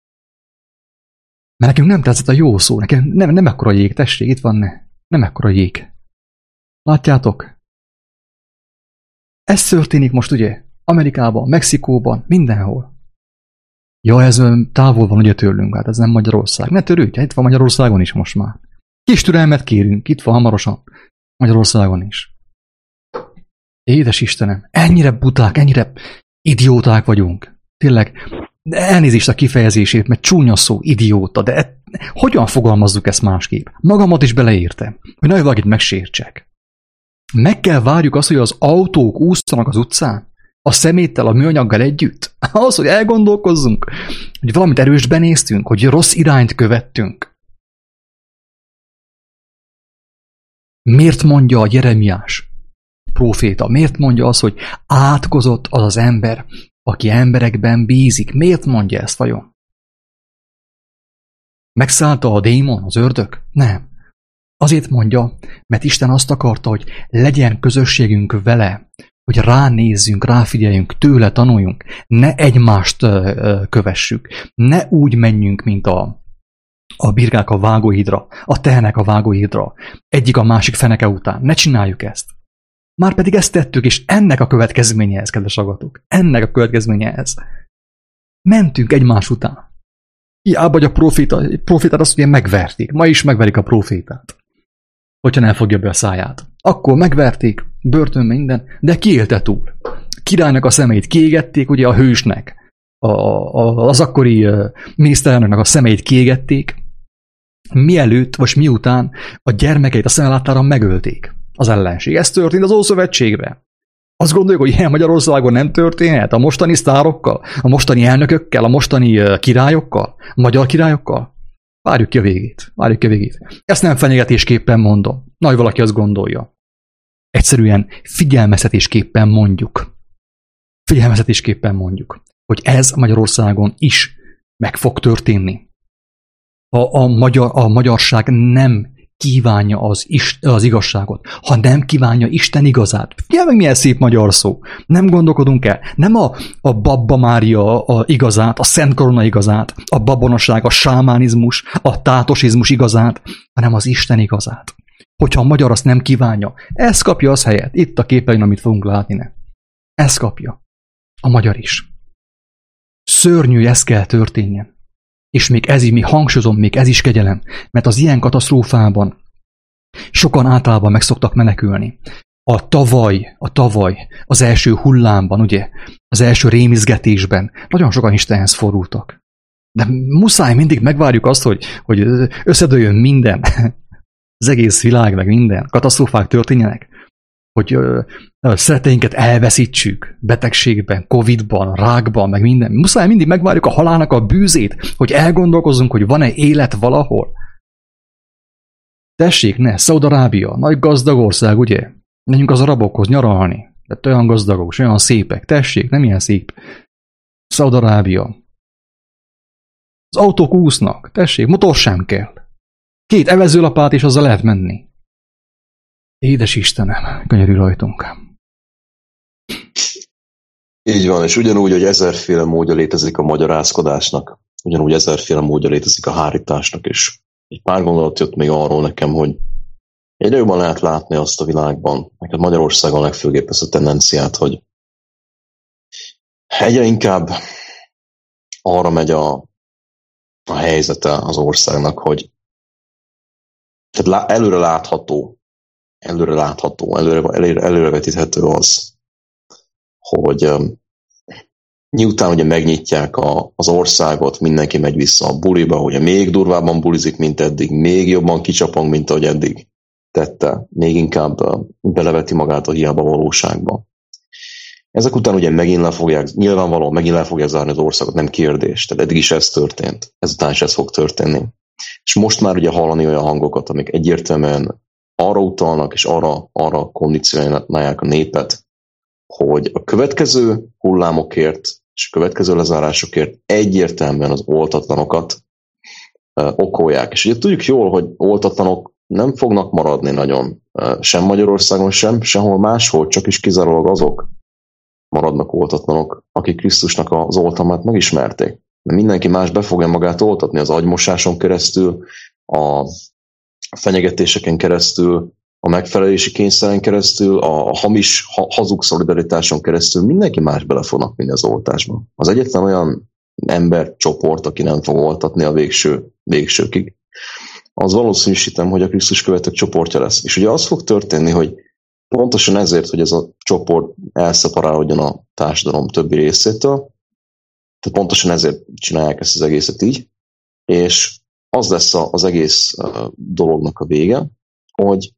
Mert nekünk nem tetszett a jó szó, nekem nem ekkora jég, tessék, itt van nem ekkora jég. Látjátok? Ez történik most ugye Amerikában, Mexikóban, mindenhol. Ja, ez távol van ugye tőlünk, hát ez nem Magyarország. Ne törődj, itt van Magyarországon is most már. Kis türelmet kérünk, itt van hamarosan Magyarországon is. Édes Istenem, ennyire buták, ennyire idióták vagyunk. Tényleg, elnézést a kifejezését, mert csúnya szó, idióta, de hogyan fogalmazzuk ezt másképp? Magamat is beleértem, hogy nagyon valakit megsértsek. Meg kell várjuk azt, hogy az autók úsztanak az utcán, a szeméttel, a műanyaggal együtt. Ahhoz, hogy elgondolkozzunk, hogy valamit erőst benéztünk, hogy rossz irányt követtünk. Miért mondja a Jeremiás próféta? Miért mondja azt, hogy átkozott az az ember, aki emberekben bízik? Miért mondja ezt vajon? Megszállta a démon, az ördög? Nem. Azért mondja, mert Isten azt akarta, hogy legyen közösségünk vele, hogy ránézzünk, ráfigyeljünk, tőle tanuljunk, ne egymást kövessük, ne úgy menjünk, mint a birkák a vágóhídra, a tehenek a vágóhídra, egyik a másik feneke után. Ne csináljuk ezt. Márpedig ezt tettük, és ennek a következménye ez, kedves agatok. Ennek a következménye ez. Mentünk egymás után. Hiába, hogy a profétát azt ugye megverték. Ma is megverik a profétát. Hogyha nem fogja be a száját. Akkor megverték, börtönbe minden, de kiélte túl. Királynak a szemeit kiégették, ugye a hősnek. Az akkori miniszterelnöknek a szemeit kiégették. Mielőtt, vagy miután a gyermekeit a szeme láttára megölték. Az ellenség. Ez történt az Ószövetségben. Azt gondoljuk, hogy ilyen Magyarországon nem történhet? A mostani sztárokkal? A mostani elnökökkel? A mostani királyokkal? A magyar királyokkal? Várjuk ki a végét. Várjuk ki a végét. Ezt nem fenyegetésképpen mondom. Nagy valaki azt gondolja. Egyszerűen figyelmeztetésképpen mondjuk. Figyelmeztetésképpen mondjuk, hogy ez Magyarországon is meg fog történni. Ha a magyarság nem kívánja az igazságot, ha nem kívánja Isten igazát. Figyelj meg, milyen szép magyar szó. Nem gondolkodunk el. Nem a Babba Mária igazát, a Szent Korona igazát, a babonaság, a sámánizmus, a tátosizmus igazát, hanem az Isten igazát. Hogyha a magyar azt nem kívánja, ez kapja az helyet. Itt a képein, amit fogunk látni. Ez kapja. A magyar is. Szörnyű, ez kell történjen. És még hangsúlyozom, még ez is kegyelem, mert az ilyen katasztrófában sokan általában meg szoktak menekülni. A tavaly, az első hullámban, ugye, az első rémizgetésben nagyon sokan Istenhez fordultak. De muszáj mindig megvárjuk azt, hogy összedőljön minden, az egész világ, meg minden, katasztrófák történjenek, hogy szeretteinket elveszítsük betegségben, Covidban, rákban, meg minden. Muszáj mindig megvárjuk a halálnak a bűzét, hogy elgondolkozzunk, hogy van-e élet valahol. Tessék, ne, Szaúd-Arábia, nagy gazdag ország, ugye? Menjünk az arabokhoz nyaralni. De olyan gazdagok, és olyan szépek. Tessék, nem ilyen szép. Szaúd-Arábia. Az autók úsznak. Tessék, motor sem kell. 2 evezőlapát, és azzal lehet menni. Édes Istenem, könyörű rajtunk. Így van, és ugyanúgy, hogy 1000-féle módja létezik a magyarázkodásnak, ugyanúgy 1000-féle módja létezik a hárításnak is. Egy pár gondolat jött még arról nekem, hogy egyre jobban lehet látni azt a világban, neked Magyarországon legfőképp ezt a tendenciát, hogy egyre inkább arra megy a helyzete az országnak, hogy tehát előre vetíthető az, hogy miután ugye megnyitják az országot, mindenki megy vissza a buliba, ugye még durvábban bulizik, mint eddig, még jobban kicsapong, mint ahogy eddig tette, még inkább beleveti magát a hiába valóságba. Ezek után ugye megint le fogják zárni az országot, nem kérdés. Tehát eddig is ez történt, ezután is ez fog történni. És most már ugye hallani olyan hangokat, amik egyértelműen arra utalnak, és arra kondicionálják a népet, hogy a következő hullámokért és a következő lezárásokért egyértelműen az oltatlanokat okolják. És ugye tudjuk jól, hogy oltatlanok nem fognak maradni nagyon, sem Magyarországon, sem sehol máshol, csak is kizárólag azok maradnak oltatlanok, akik Krisztusnak az oltalmát megismerték. De mindenki más be fogja magát oltatni az agymosáson keresztül, a fenyegetéseken keresztül, a megfelelési kényszeren keresztül, a hamis, hazug szolidaritáson keresztül, mindenki más bele fognak vinni az oltásba. Az egyetlen olyan embercsoport, aki nem fog oltatni a végsőkig, az valószínűsítem, hogy a Krisztus követők csoportja lesz. És ugye az fog történni, hogy pontosan ezért, hogy ez a csoport elszeparálódjon a társadalom többi részétől, tehát pontosan ezért csinálják ezt az egészet így, és az lesz az egész dolognak a vége, hogy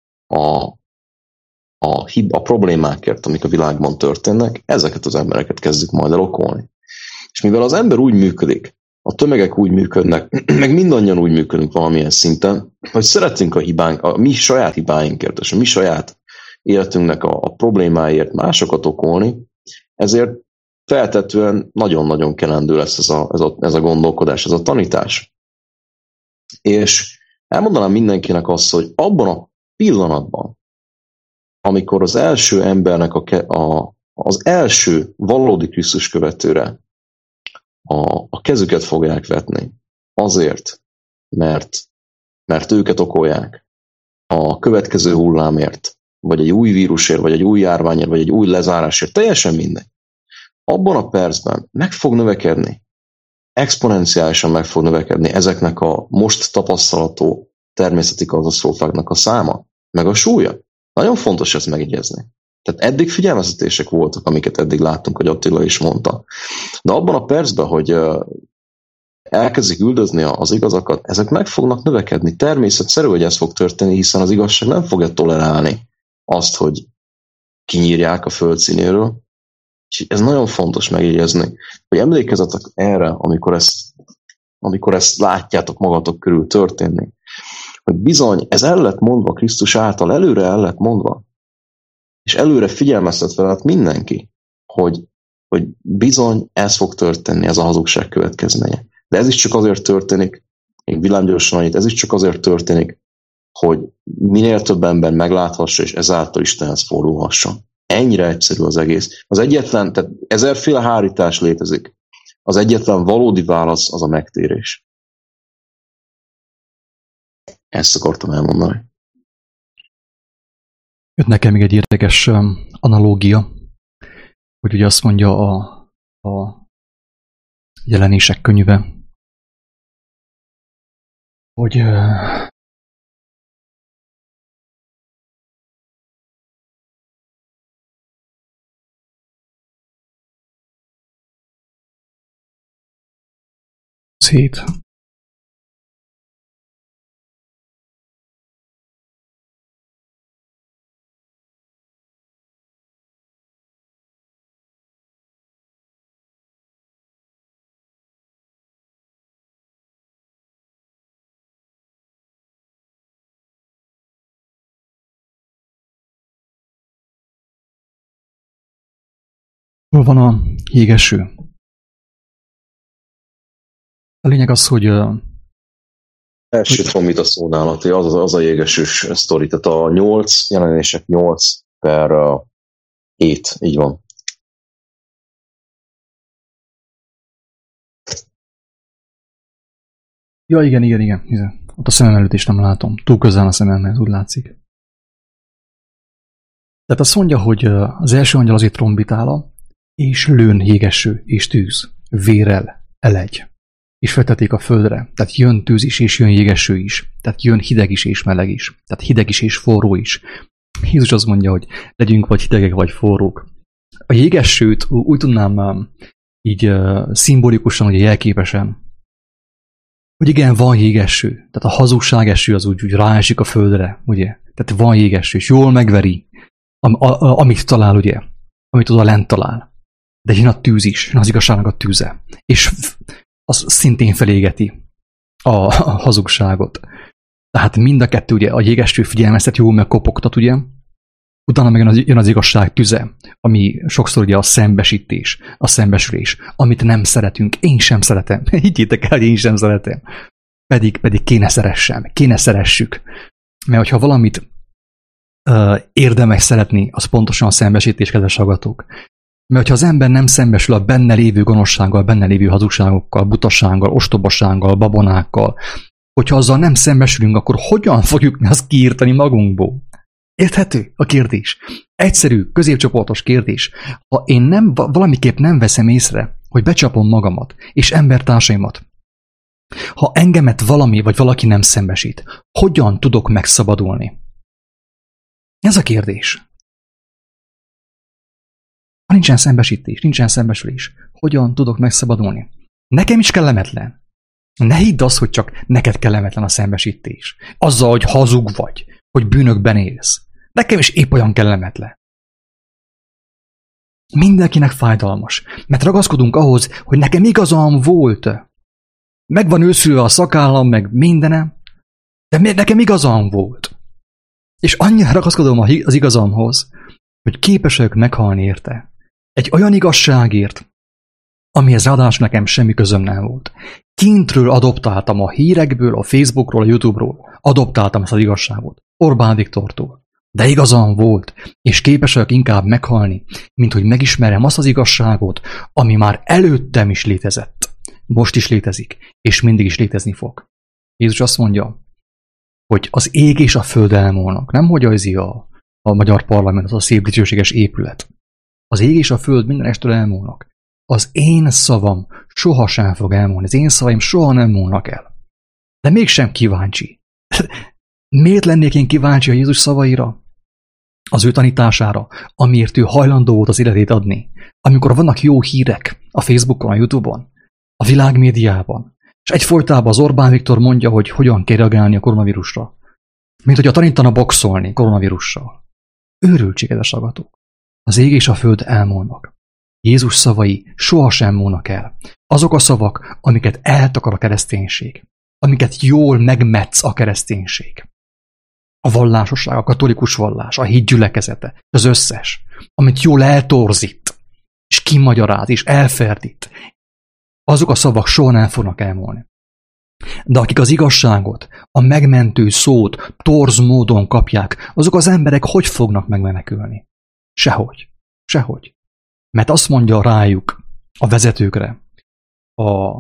a problémákért, amik a világban történnek, ezeket az embereket kezdjük majd el okolni. És mivel az ember úgy működik, a tömegek úgy működnek, meg mindannyian úgy működünk valamilyen szinten, hogy szeretünk a mi saját hibáinkért, és a mi saját életünknek a problémáért másokat okolni, ezért feltetően nagyon-nagyon kelendő lesz ez a gondolkodás, ez a tanítás. És elmondanám mindenkinek azt, hogy abban a pillanatban, amikor az első embernek az első valódi Krisztus követőre a kezüket fogják vetni, azért, mert őket okolják a következő hullámért, vagy egy új vírusért, vagy egy új járványért, vagy egy új lezárásért, teljesen mindegy. Abban a percben meg fog növekedni, exponenciálisan meg fog növekedni ezeknek a most tapasztalható természeti katasztrófáknak a száma, meg a súlya. Nagyon fontos ezt megjegyezni. Tehát eddig figyelmeztetések voltak, amiket eddig láttunk, hogy Attila is mondta. De abban a percben, hogy elkezdik üldözni az igazakat, ezek meg fognak növekedni. Természetszerű, hogy ez fog történni, hiszen az igazság nem fogja tolerálni azt, hogy kinyírják a földszínéről. És ez nagyon fontos megjegyezni, hogy emlékezzetek erre, amikor ezt látjátok magatok körül történni, hogy bizony ez el lett mondva Krisztus által, előre el lett mondva, és előre figyelmeztetve lett mindenki, hogy bizony ez fog történni, ez a hazugság következménye. De ez is csak azért történik, még villámgyorsan annyit, ez is csak azért történik, hogy minél több ember megláthassa, és ezáltal Istenhez fordulhasson. Ennyire egyszerű az egész. Az egyetlen, tehát ezerféle hárítás létezik. Az egyetlen valódi válasz az a megtérés. Ezt akartam elmondani. Jött nekem még egy érdekes analógia, hogy ugye azt mondja a Jelenések könyve, hogy szét. Hol van a jégeső? A lényeg az, hogy... Elsőt van, mit a szónálati, az a jégesős sztori. Tehát a 8, Jelenések 8/7, így van. Ja, igen. Ott a szemem előtt is nem látom. Túl közel a szememhez, úgy látszik. Tehát azt mondja, hogy az első angyal azért trombitála, és lőn jégeső és tűz, vérrel elegy. És feltették a földre. Tehát jön tűz is, és jön jégeső is. Tehát jön hideg is, és meleg is. Tehát hideg is, és forró is. Jézus azt mondja, hogy legyünk vagy hidegek, vagy forrók. A jégesőt úgy tudnám így szimbolikusan, ugye jelképesen, hogy igen, van jégeső. Tehát a hazugság eső az úgy ráesik a földre, ugye? Tehát van jégeső, és jól megveri, amit talál, ugye? Amit oda lent talál. De jön a tűz is, jön az igazságnak a tűze. És az szintén felégeti. a hazugságot. Tehát mind a kettő, ugye, a jégeső figyelmeztet, jól megkopogtat, ugye, utána meg jön az igazság tüze, ami sokszor ugye a szembesítés, a szembesülés, amit nem szeretünk. Én sem szeretem. Higgyétek el, hogy én sem szeretem. Pedig kéne szeressük. Mert hogyha valamit érdemes szeretni, az pontosan a szembesítés, kedves hallgatók. Mert ha az ember nem szembesül a benne lévő gonoszsággal, benne lévő hazugságokkal, butasággal, ostobasággal, babonákkal, hogyha azzal nem szembesülünk, akkor hogyan fogjuk mi azt kiírtani magunkból? Érthető a kérdés? Egyszerű, középcsoportos kérdés. Ha én valamiképp nem veszem észre, hogy becsapom magamat és embertársaimat, ha engemet valami vagy valaki nem szembesít, hogyan tudok megszabadulni? Ez a kérdés. Ha nincsen szembesítés, nincsen szembesülés, hogyan tudok megszabadulni? Nekem is kellemetlen. Ne hidd azt, hogy csak neked kellemetlen a szembesítés. Azzal, hogy hazug vagy, hogy bűnökben élsz. Nekem is épp olyan kellemetlen. Mindenkinek fájdalmas, mert ragaszkodunk ahhoz, hogy nekem igazam volt. Meg van őszülve a szakállam, meg mindenem, de nekem igazam volt. És annyira ragaszkodom az igazamhoz, hogy képes vagyok meghalni érte. Egy olyan igazságért, amihez ráadásul nekem semmi közöm nem volt. Kintről adoptáltam a hírekből, a Facebookról, a YouTube-ról. Adoptáltam ezt az igazságot. Orbán Viktortól. De igazam volt, és képes vagyok inkább meghalni, mint hogy megismerjem azt az igazságot, ami már előttem is létezett. Most is létezik, és mindig is létezni fog. Jézus azt mondja, hogy az ég és a föld elmúlnak. Nem hogy a magyar parlament, az a szép dicsőséges épület. Az ég és a föld mindenestől elmúlnak. Az én szavam sohasem fog elmúlni. Az én szavaim soha nem múlnak el. De mégsem kíváncsi. Miért lennék én kíváncsi a Jézus szavaira? Az ő tanítására, amiért ő hajlandó volt az életét adni. Amikor vannak jó hírek a Facebookon, a YouTube-on, a világmédiában, és egyfolytában az Orbán Viktor mondja, hogy hogyan kell reagálni a koronavírusra. Mint hogy a tanítana boxolni koronavírussal. Őrültség, kedves hallgatók. Az ég és a föld elmúlnak. Jézus szavai sohasem múlnak el. Azok a szavak, amiket eltakar a kereszténység. Amiket jól megmetsz a kereszténység. A vallásosság, a katolikus vallás, a hit gyülekezete, az összes, amit jól eltorzít, és kimagyaráz, és elferdít, azok a szavak soha nem fognak elmúlni. De akik az igazságot, a megmentő szót torz módon kapják, azok az emberek hogy fognak megmenekülni? Sehogy. Sehogy. Mert azt mondja rájuk, a vezetőkre, a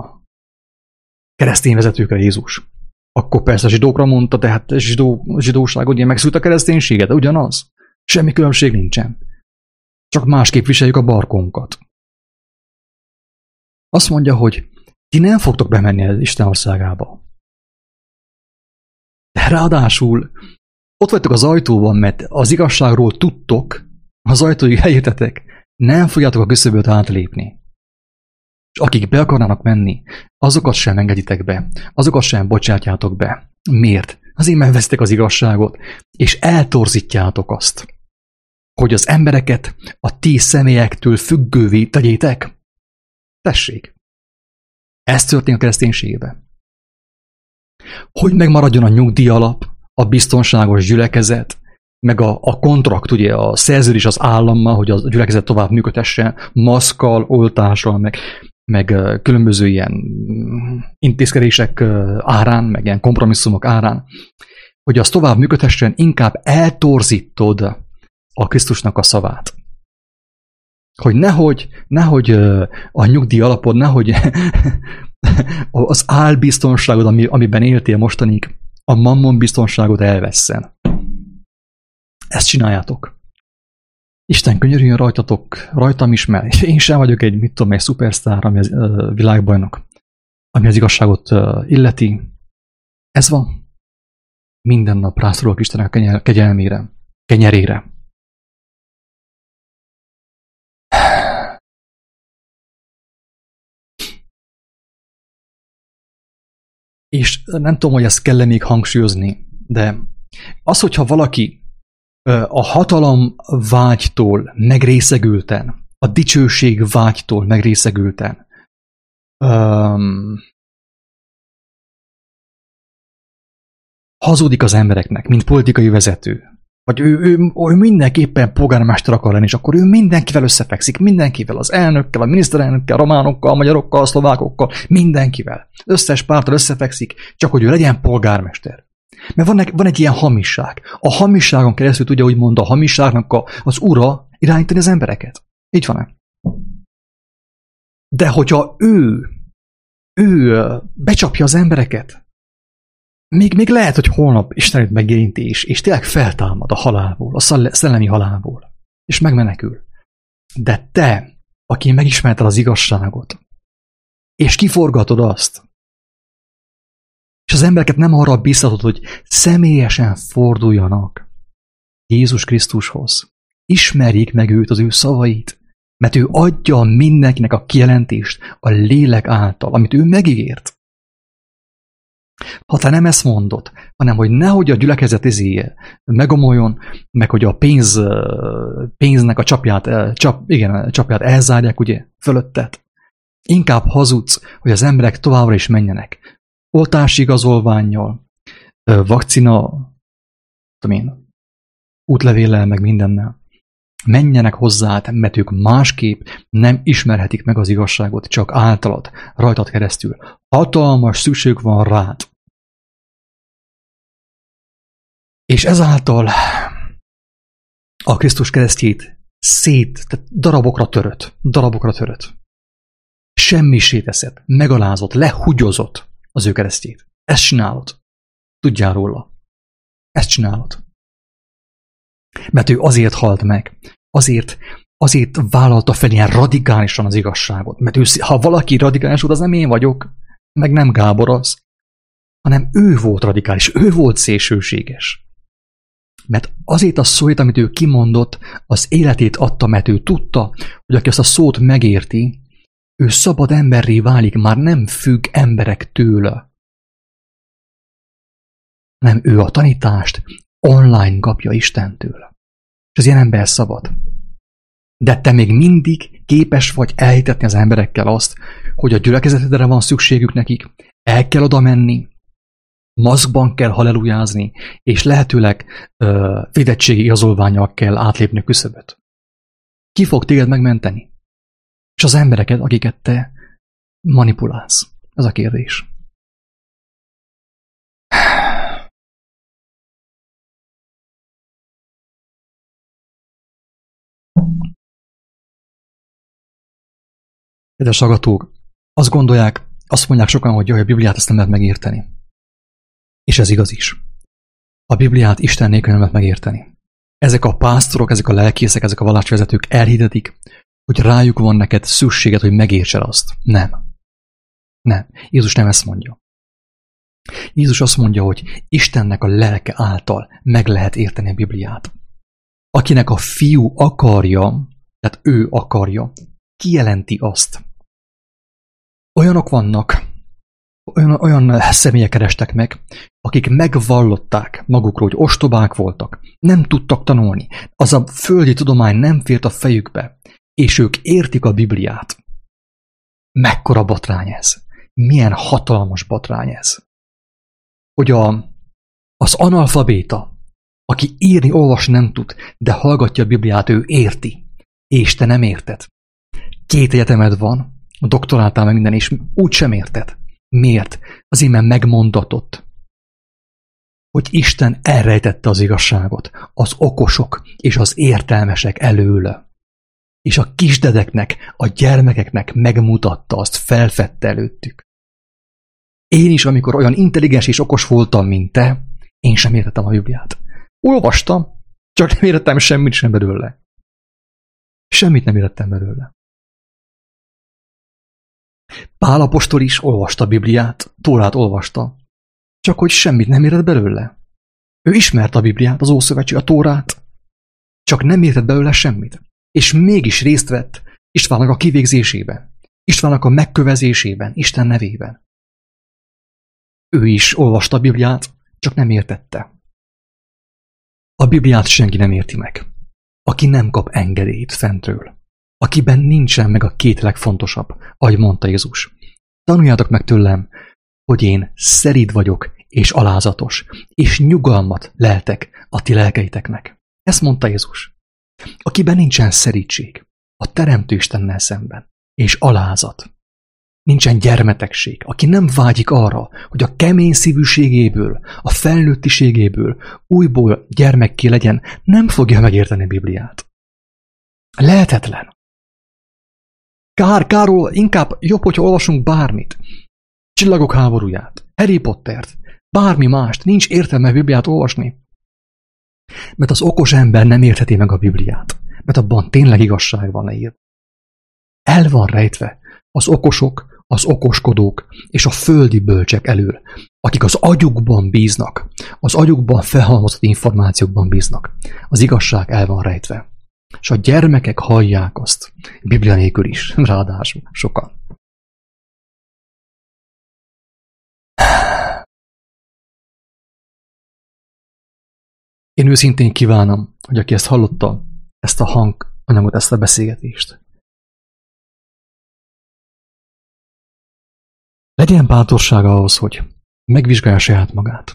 keresztény vezetőkre Jézus. Akkor persze a zsidókra mondta, tehát zsidóságot, ilyen megszült a kereszténységet, de ugyanaz. Semmi különbség nincsen. Csak másképp viseljük a barkónkat. Azt mondja, hogy ti nem fogtok bemenni az Isten országába. De ráadásul ott vagytok az ajtóban, mert az igazságról tudtok, az ajtóig elértetek, nem fogjátok a küszöböt átlépni. És akik be akarnának menni, azokat sem engeditek be, azokat sem bocsátjátok be. Miért? Azért megvesztek az igazságot, és eltorzítjátok azt, hogy az embereket a ti személyektől függővé tegyétek. Tessék! Ez történik a kereszténységben. Hogy megmaradjon a nyugdíj alap, a biztonságos gyülekezet, meg a kontrakt, ugye a szerződés az állammal, hogy a gyülekezet tovább működhessen, maszkkal, oltással, meg különböző ilyen intézkedések árán, meg ilyen kompromisszumok árán, hogy az tovább működhessen, inkább eltorzítod a Krisztusnak a szavát. Hogy nehogy a nyugdíj alapod, nehogy az álbiztonságod, amiben éltél mostanig, a mammon biztonságot elvesszen. Ezt csináljátok. Isten könyörüljön rajtam is, mert én sem vagyok egy szupersztár, ami a világbajnok, ami az igazságot illeti. Ez van. Minden nap rászorulok Istenek a kegyelmére, kenyerére. És nem tudom, hogy ezt kell még hangsúlyozni, de az, hogyha valaki a hatalom vágytól megrészegülten, a dicsőség vágytól megrészegülten hazudik az embereknek, mint politikai vezető, vagy ő mindenképpen polgármester akar lenni, és akkor ő mindenkivel összefekszik, mindenkivel, az elnökkel, a miniszterelnökkel, a románokkal, a magyarokkal, a szlovákokkal, mindenkivel. Összes párttal összefekszik, csak hogy ő legyen polgármester. Mert van egy ilyen hamisság. A hamisságon keresztül tudja úgymond a hamisságnak az ura irányítani az embereket. Így van-e? De hogyha ő becsapja az embereket, még lehet, hogy holnap Istenét megérinti és tényleg feltámad a halálból, a szellemi halálból, és megmenekül. De te, aki megismerted az igazságot, és kiforgatod azt, és az embereket nem arra bíztatod, hogy személyesen forduljanak Jézus Krisztushoz, ismerjék meg őt, az ő szavait, mert ő adja mindenkinek a kijelentést a lélek által, amit ő megígért. Ha te nem ezt mondod, hanem hogy nehogy a gyülekezet megomoljon, meg hogy a pénznek a csapját elzárják, ugye, fölötted. Inkább hazudsz, hogy az emberek továbbra is menjenek. Oltási igazolvánnyal, vakcina, útlevéllel, meg mindennel. Menjenek hozzád, mert ők másképp nem ismerhetik meg az igazságot, csak általad, rajtad keresztül. Hatalmas szükség van rád. És ezáltal a Krisztus keresztjét tehát darabokra törött. Semmissé teszed, megalázott, lehugyozott az ő keresztjét. Ezt csinálod. Tudjál róla. Ezt csinálod. Mert ő azért halt meg. Azért vállalta fel ilyen radikálisan az igazságot. Mert ha valaki radikális volt, az nem én vagyok, meg nem Gábor az, hanem ő volt radikális, ő volt szélsőséges. Mert azért a szót, amit ő kimondott, az életét adta, mert ő tudta, hogy aki azt a szót megérti, ő szabad emberré válik, már nem függ emberek tőle. Nem, ő a tanítást online kapja Istentől. És az ilyen ember szabad. De te még mindig képes vagy elhitetni az emberekkel azt, hogy a gyülekezetedre van szükségük nekik, el kell oda menni, maszkban kell hallelujázni, és lehetőleg védettségi igazolvánnyal kell átlépni a küszöböt. Ki fog téged megmenteni? És az embereket, akiket te manipulálsz. Ez a kérdés. Kedves hallgatók, azt mondják sokan, hogy a Bibliát ezt nem lehet megérteni. És ez igaz is. A Bibliát Isten nélkül nem lehet megérteni. Ezek a pásztorok, ezek a lelkészek, ezek a vallásvezetők elhitetik, hogy rájuk van neked szükséged, hogy megértsed azt. Nem. Nem. Jézus nem ezt mondja. Jézus azt mondja, hogy Istennek a lelke által meg lehet érteni a Bibliát. Akinek a fiú akarja, tehát ő akarja, kijelenti azt. Olyanok vannak, olyan személyek kerestek meg, akik megvallották magukról, hogy ostobák voltak, nem tudtak tanulni, az a földi tudomány nem fért a fejükbe, és ők értik a Bibliát. Mekkora botrány ez? Milyen hatalmas botrány ez? Hogy az analfabéta, aki írni, olvasni nem tud, de hallgatja a Bibliát, ő érti, és te nem érted. 2 egyetemed van, a doktoráltál meg minden, és úgy sem érted. Miért? Azért, mert megmondatott, hogy Isten elrejtette az igazságot az okosok és az értelmesek elől. És a kisdedeknek, a gyermekeknek megmutatta, azt felfedte előttük. Én is, amikor olyan intelligens és okos voltam, mint te, én sem értettem a Bibliát. Olvastam, csak nem értettem semmit sem belőle. Semmit nem értettem belőle. Pál apostol is olvasta a Bibliát, Tórát olvasta, csak hogy semmit nem értett belőle. Ő ismerte a Bibliát, az Ószövetség, a Tórát, csak nem értett belőle semmit. És mégis részt vett Istvánnak a kivégzésében, Istvánnak a megkövezésében, Isten nevében. Ő is olvasta a Bibliát, csak nem értette. A Bibliát senki nem érti meg, aki nem kap engedélyt fentről, akiben nincsen meg a 2 legfontosabb, ahogy mondta Jézus. Tanuljátok meg tőlem, hogy én szerid vagyok és alázatos, és nyugalmat leltek a ti lelkeiteknek. Ezt mondta Jézus. Akiben nincsen szerítség a Teremtő Istennel szemben, és alázat, nincsen gyermetegség, aki nem vágyik arra, hogy a kemény szívűségéből, a felnőttiségéből újból gyermekké legyen, nem fogja megérteni a Bibliát. Lehetetlen. Kárról inkább jobb, hogyha olvasunk bármit. Csillagok háborúját, Harry Pottert, bármi mást, nincs értelme a Bibliát olvasni. Mert az okos ember nem értheti meg a Bibliát, mert abban tényleg igazság van leírva. El van rejtve az okosok, az okoskodók és a földi bölcsek elől, akik az agyukban bíznak, az agyukban felhalmozott információkban bíznak. Az igazság el van rejtve. És a gyermekek hallják azt, Biblia nélkül is, ráadásul sokan. Én őszintén kívánom, hogy aki ezt hallotta, ezt a hanganyagot, ezt a beszélgetést, legyen bátorsága ahhoz, hogy megvizsgálja saját magát.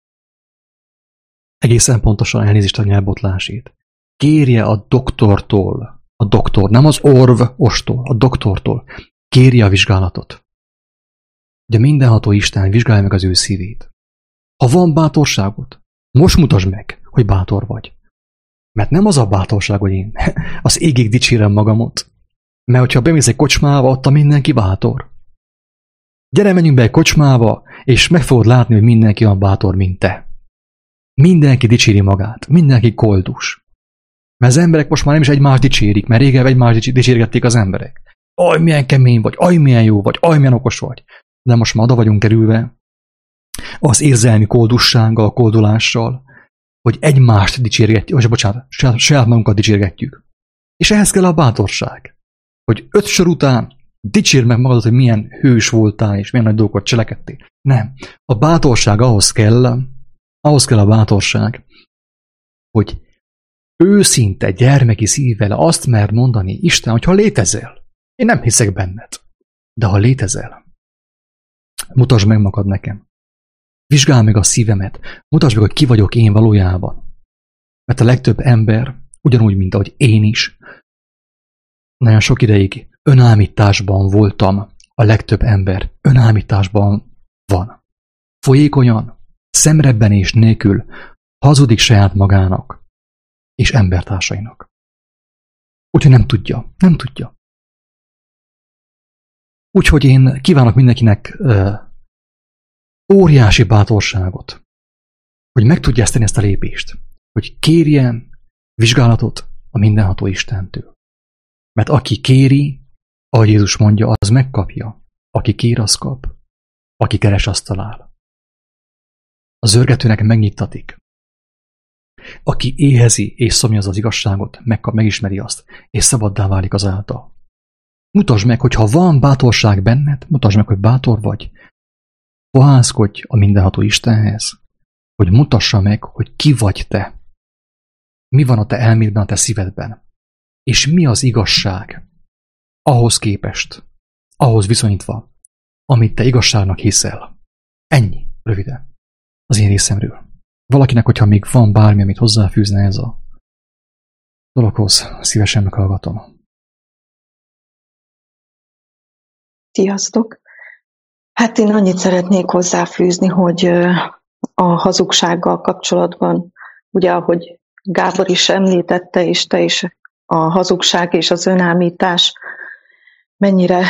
Egészen pontosan elnézést a nyelvbotlásét. Kérje a doktortól, a doktor, nem az orvostól, a doktortól, kérje a vizsgálatot. Ugye mindenható Isten vizsgálja meg az ő szívét. Ha van bátorságod, most mutasd meg, hogy bátor vagy. Mert nem az a bátorság, hogy én az égig dicsérem magamot. Mert hogyha bemész egy kocsmába, ott a mindenki bátor. Gyere, menjünk be egy kocsmába, és meg fogod látni, hogy mindenki olyan bátor, mint te. Mindenki dicséri magát, mindenki koldus. Mert az emberek most már nem is egymást dicsérik, mert régen egymást dicsérgették az emberek. Aj, milyen kemény vagy, aj, milyen jó vagy, aj, milyen okos vagy. De most már oda vagyunk kerülve az érzelmi koldussággal, a koldulással, hogy egymást dicsérgetjük, saját magunkat dicsérgetjük. És ehhez kell a bátorság, hogy 5 sor után dicsérd meg magadat, hogy milyen hős voltál, és milyen nagy dolgokat cselekedtél. Nem. A bátorság ahhoz kell a bátorság, hogy őszinte gyermeki szívvel azt mer mondani, Isten, hogyha létezel. Én nem hiszek benned. De ha létezel, mutasd meg magad nekem. Vizsgálj meg a szívemet. Mutasd meg, hogy ki vagyok én valójában. Mert a legtöbb ember, ugyanúgy, mint ahogy én is, nagyon sok ideig önállításban voltam. A legtöbb ember önállításban van. Folyékonyan, szemrebbenés nélkül hazudik saját magának és embertársainak. Úgyhogy nem tudja. Úgyhogy én kívánok mindenkinek óriási bátorságot, hogy meg tudja tenni ezt a lépést, hogy kérjen vizsgálatot a mindenható Istentől. Mert aki kéri, ahogy Jézus mondja, az megkapja. Aki kér, az kap. Aki keres, azt talál. A zörgetőnek megnyittatik. Aki éhezi és szomjaz az igazságot, megismeri azt, és szabaddá válik azáltal. Mutasd meg, hogy ha van bátorság benned, mutasd meg, hogy bátor vagy. Fohászkodj a mindenható Istenhez, hogy mutassa meg, hogy ki vagy te. Mi van a te elmédben, a te szívedben. És mi az igazság ahhoz képest, ahhoz viszonyítva, amit te igazságnak hiszel. Ennyi, röviden, az én részemről. Valakinek, hogyha még van bármi, amit hozzáfűzne ez a dologhoz, szívesen meghallgatom. Sziasztok! Hát én annyit szeretnék hozzáfűzni, hogy a hazugsággal kapcsolatban, ugye ahogy Gábor is említette, és te is, a hazugság és az önállítás mennyire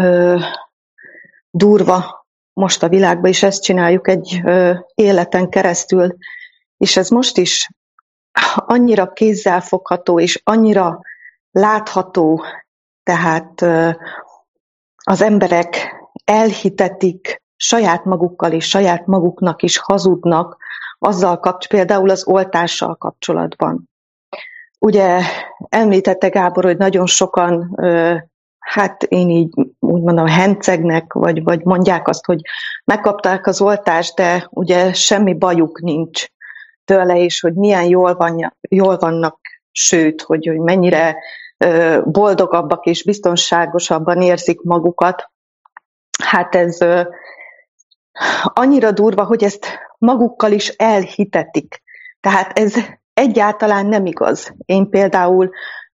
durva most a világban, és ezt csináljuk egy életen keresztül, és ez most is annyira kézzelfogható, és annyira látható, tehát az emberek elhitetik saját magukkal és saját maguknak is hazudnak, például az oltással kapcsolatban. Ugye említette Gábor, hogy nagyon sokan, hát én így úgy mondom, hencegnek, vagy mondják azt, hogy megkapták az oltást, de ugye semmi bajuk nincs tőle, és hogy milyen jól vannak, sőt, hogy mennyire boldogabbak és biztonságosabban érzik magukat. Hát ez annyira durva, hogy ezt magukkal is elhitetik. Tehát ez egyáltalán nem igaz. Én például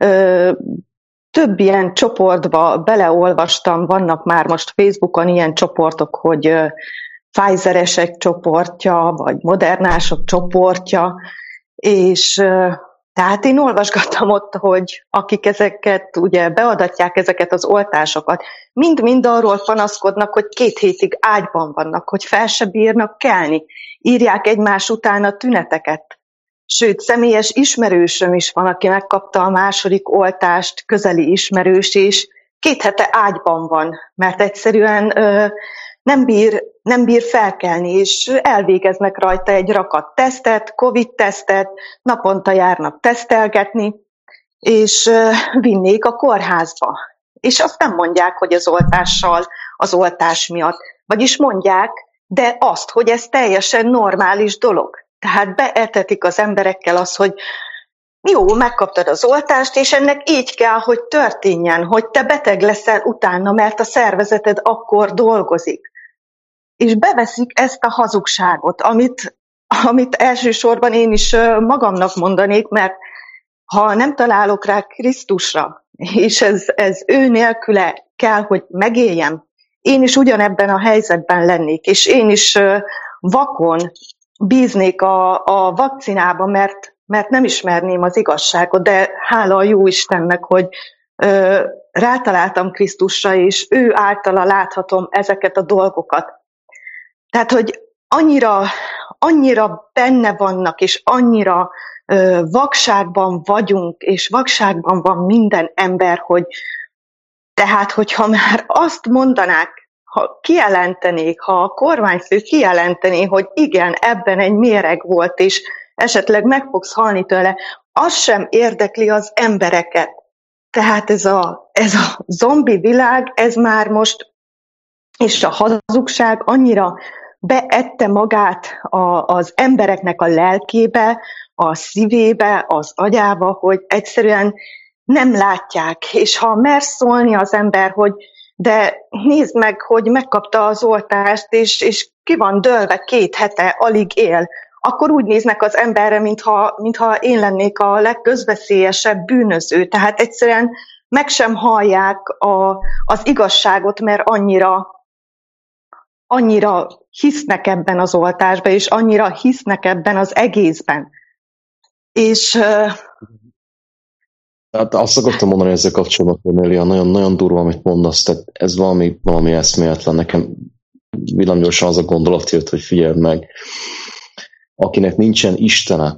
több ilyen csoportba beleolvastam, vannak már most Facebookon ilyen csoportok, hogy Pfizeresek csoportja, vagy modernások csoportja, és tehát én olvasgattam ott, hogy akik ezeket ugye beadatják ezeket az oltásokat, mind-mind arról panaszkodnak, hogy 2 hétig ágyban vannak, hogy fel se bírnak kelni, írják egymás után a tüneteket. Sőt, személyes ismerősöm is van, aki megkapta a második oltást, közeli ismerős, és 2 hete ágyban van, mert egyszerűen nem bír felkelni, és elvégeznek rajta egy rakat tesztet, Covid-tesztet, naponta járnak tesztelgetni, és vinnék a kórházba. És azt nem mondják, hogy az oltással, az oltás miatt. Vagyis mondják, de azt, hogy ez teljesen normális dolog. Tehát beetetik az emberekkel azt, hogy jó, megkaptad az oltást, és ennek így kell, hogy történjen, hogy te beteg leszel utána, mert a szervezeted akkor dolgozik. És beveszik ezt a hazugságot, amit elsősorban én is magamnak mondanék, mert ha nem találok rá Krisztusra, és ez ő nélküle kell, hogy megéljem, én is ugyanebben a helyzetben lennék, és én is vakon bíznék a vakcinába, mert nem ismerném az igazságot, de hála a jó Istennek, hogy rátaláltam Krisztusra, és ő általa láthatom ezeket a dolgokat. Tehát, hogy annyira benne vannak, és annyira vakságban vagyunk, és vakságban van minden ember, hogy tehát, hogyha már azt mondanák, ha kijelentenék, ha a kormányfő kijelentené, hogy igen, ebben egy méreg volt, és esetleg meg fogsz halni tőle, az sem érdekli az embereket. Tehát ez a zombi világ, ez már most, és a hazugság annyira beette magát az embereknek a lelkébe, a szívébe, az agyába, hogy egyszerűen nem látják. És ha mer szólni az ember, hogy de nézd meg, hogy megkapta az oltást, és ki van dőlve 2 hete, alig él, akkor úgy néznek az emberre, mintha én lennék a legközveszélyesebb bűnöző. Tehát egyszerűen meg sem hallják az igazságot, mert annyira hisznek ebben az oltásban, és annyira hisznek ebben az egészben. És... Hát azt szokottam mondani ezzel kapcsolatban, Cornélia, nagyon durva, amit mondasz, tehát ez valami eszméletlen. Nekem villámgyorsan az a gondolat jött, hogy figyeld meg, akinek nincsen Istene,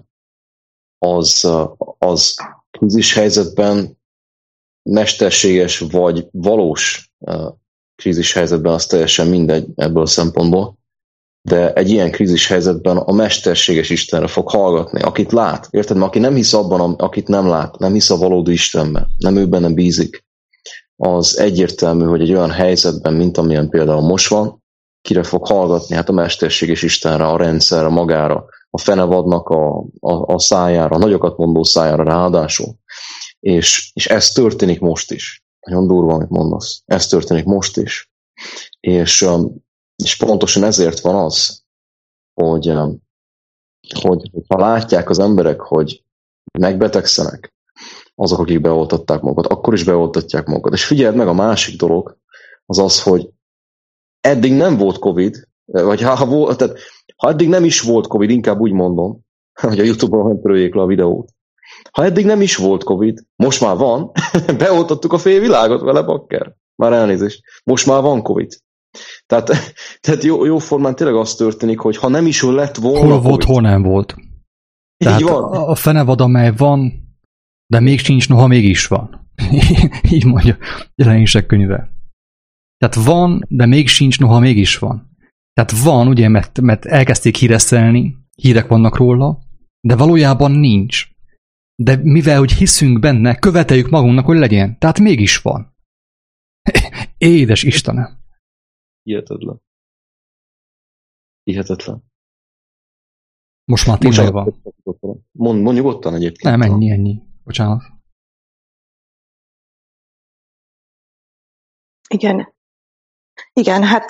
az krízis helyzetben mesterséges vagy valós krízis helyzetben, az teljesen mindegy ebből a szempontból, de egy ilyen krízis helyzetben a mesterséges Istenre fog hallgatni, akit lát. Érted? Mert aki nem hisz abban, akit nem lát, nem hisz a valódi Istenben, nem ő benne bízik, az egyértelmű, hogy egy olyan helyzetben, mint amilyen például most van, kire fog hallgatni? Hát a mesterséges Istenre, a rendszerre, magára, a fenevadnak a szájára, a nagyokat mondó szájára ráadásul. És ez történik most is. Nagyon durva, amit mondasz. Ez történik most is. És pontosan ezért van az, hogy ha látják az emberek, hogy megbetegszenek, azok, akik beoltatták magukat, akkor is beoltatják magukat. És figyeld meg, a másik dolog az az, hogy eddig nem volt Covid, vagy ha eddig nem is volt Covid, inkább úgy mondom, hogy a YouTube-on nem töröljék le a videót. Ha eddig nem is volt Covid, most már van, beoltattuk a fél világot vele, bakker. Már elnézést. Most már van Covid. Tehát jóformán tényleg az történik, hogy ha nem is lett volna hol volt, hol nem volt. Tehát így van. A fenevad, amely van, de még sincs, noha mégis van. Így mondja Jelenések könyve. Tehát van, de még sincs, noha mégis van. Tehát van, ugye, mert elkezdték híresztelni, hírek vannak róla, de valójában nincs. De mivel, hogy hiszünk benne, követeljük magunknak, hogy legyen. Tehát mégis van. Édes Istenem! Hihetetlen. Hihetetlen. Most már tényleg van. Mondj nyugodtan egyébként. Nem, ennyi. Bocsánat. Igen. Igen, hát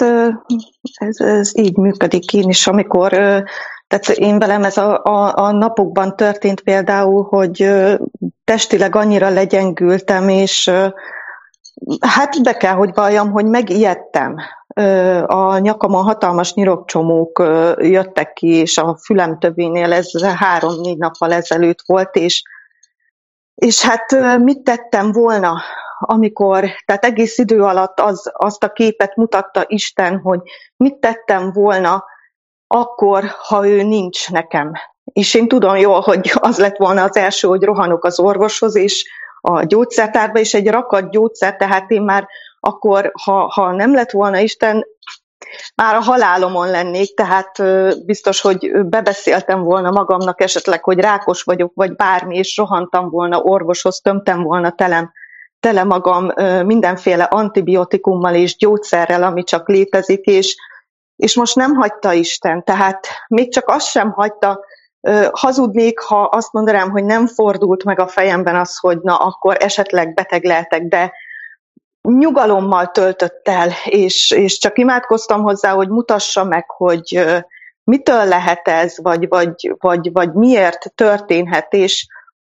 ez így működik én is, amikor, tehát én velem ez a napokban történt például, hogy testileg annyira legyengültem, és hát be kell, hogy valljam, hogy megijedtem. A nyakamon hatalmas nyirokcsomók jöttek ki, és a fülem tövénél ez 3-4 nappal ezelőtt volt, és hát mit tettem volna, amikor, tehát egész idő alatt azt a képet mutatta Isten, hogy mit tettem volna akkor, ha ő nincs nekem. És én tudom jól, hogy az lett volna az első, hogy rohanok az orvoshoz, és a gyógyszertárba, és egy rakat gyógyszer, tehát én már akkor, ha nem lett volna Isten, már a halálomon lennék, tehát biztos, hogy bebeszéltem volna magamnak esetleg, hogy rákos vagyok, vagy bármi, és rohantam volna orvoshoz, tömtem volna tele magam mindenféle antibiotikummal és gyógyszerrel, ami csak létezik, és most nem hagyta Isten, tehát még csak azt sem hagyta, hazudnék, ha azt mondanám, hogy nem fordult meg a fejemben az, hogy na, akkor esetleg beteg lehetek, de nyugalommal töltött el, és csak imádkoztam hozzá, hogy mutassa meg, hogy mitől lehet ez, vagy miért történhet, és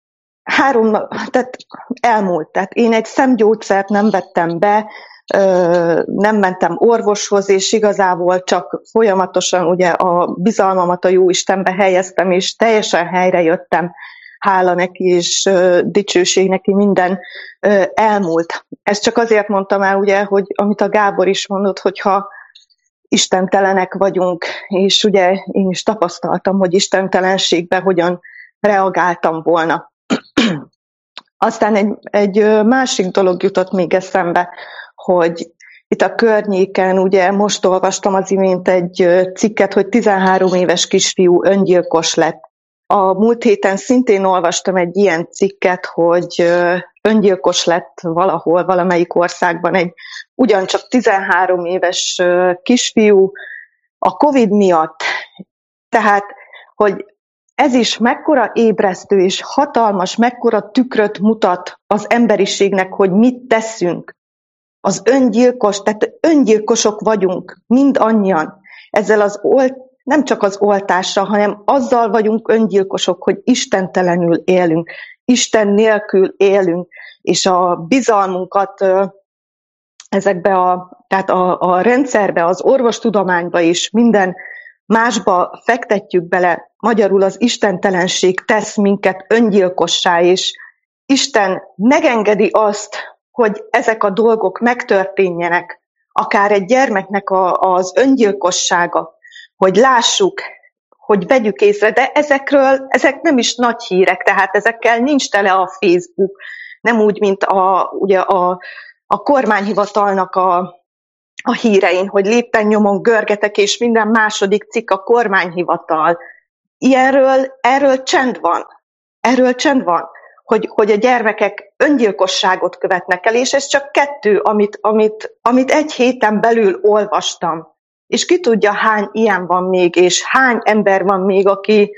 tehát elmúlt. Tehát én egy szemgyógyszert nem vettem be, nem mentem orvoshoz, és igazából csak folyamatosan ugye a bizalmamat a Jóistenbe helyeztem, és teljesen helyre jöttem. Hála neki, és dicsőség neki, minden elmúlt. Ezt csak azért mondtam el, ugye, hogy amit a Gábor is mondott, hogyha istentelenek vagyunk, és ugye én is tapasztaltam, hogy istentelenségbe hogyan reagáltam volna. Aztán egy másik dolog jutott még eszembe, hogy itt a környéken, ugye most olvastam az imént egy cikket, hogy 13 éves kisfiú öngyilkos lett. A múlt héten szintén olvastam egy ilyen cikket, hogy öngyilkos lett valahol, valamelyik országban egy ugyancsak 13 éves kisfiú a Covid miatt. Tehát, hogy ez is mekkora ébresztő és hatalmas, mekkora tükröt mutat az emberiségnek, hogy mit teszünk. Az öngyilkos, tehát öngyilkosok vagyunk, mindannyian. Ezzel nem csak az oltással, hanem azzal vagyunk öngyilkosok, hogy istentelenül élünk, Isten nélkül élünk, és a bizalmunkat ezekbe tehát a rendszerbe, az orvostudományba is, minden másba fektetjük bele. Magyarul az istentelenség tesz minket öngyilkossá, és Isten megengedi azt, hogy ezek a dolgok megtörténjenek, akár egy gyermeknek az öngyilkossága, hogy lássuk, hogy vegyük észre, de ezek nem is nagy hírek, tehát ezekkel nincs tele a Facebook, nem úgy, mint ugye a kormányhivatalnak a hírein, hogy lépten nyomon görgetek, és minden második cikk a kormányhivatal. Erről csend van. Erről csend van, hogy a gyermekek öngyilkosságot követnek el, és ez csak 2, amit egy héten belül olvastam. És ki tudja, hány ilyen van még, és hány ember van még, aki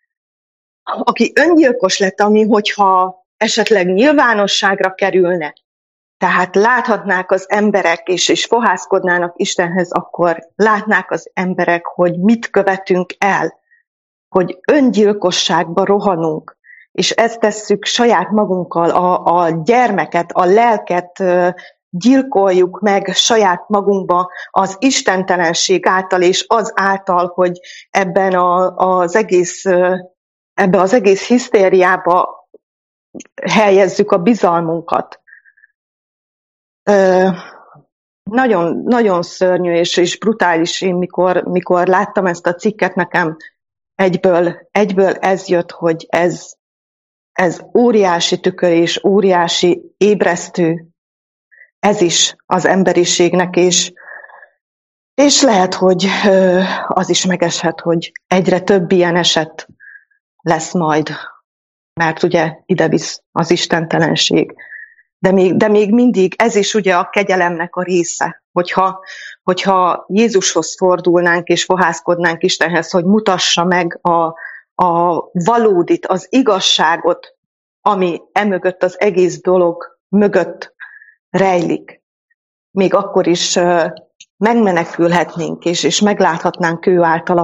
öngyilkos lett, ami hogyha esetleg nyilvánosságra kerülne, tehát láthatnák az emberek, és fohászkodnának Istenhez, akkor látnák az emberek, hogy mit követünk el, hogy öngyilkosságba rohanunk, és ezt tesszük saját magunkkal, a gyermeket, a lelket gyilkoljuk meg saját magunkba az istentelenség által, és az által, hogy ebbe az egész hisztériába helyezzük a bizalmunkat. Nagyon, nagyon szörnyű és brutális. Én mikor láttam ezt a cikket, nekem egyből ez jött, hogy ez óriási tükör, óriási ébresztő, ez is az emberiségnek, és lehet, hogy az is megeshet, hogy egyre több ilyen eset lesz majd, mert ugye ide visz az istentelenség. De még mindig ez is ugye a kegyelemnek a része, hogyha Jézushoz fordulnánk és fohászkodnánk Istenhez, hogy mutassa meg a valódit, az igazságot, ami emögött, az egész dolog mögött rejlik. Még akkor is megmenekülhetnénk, és megláthatnánk ő általa,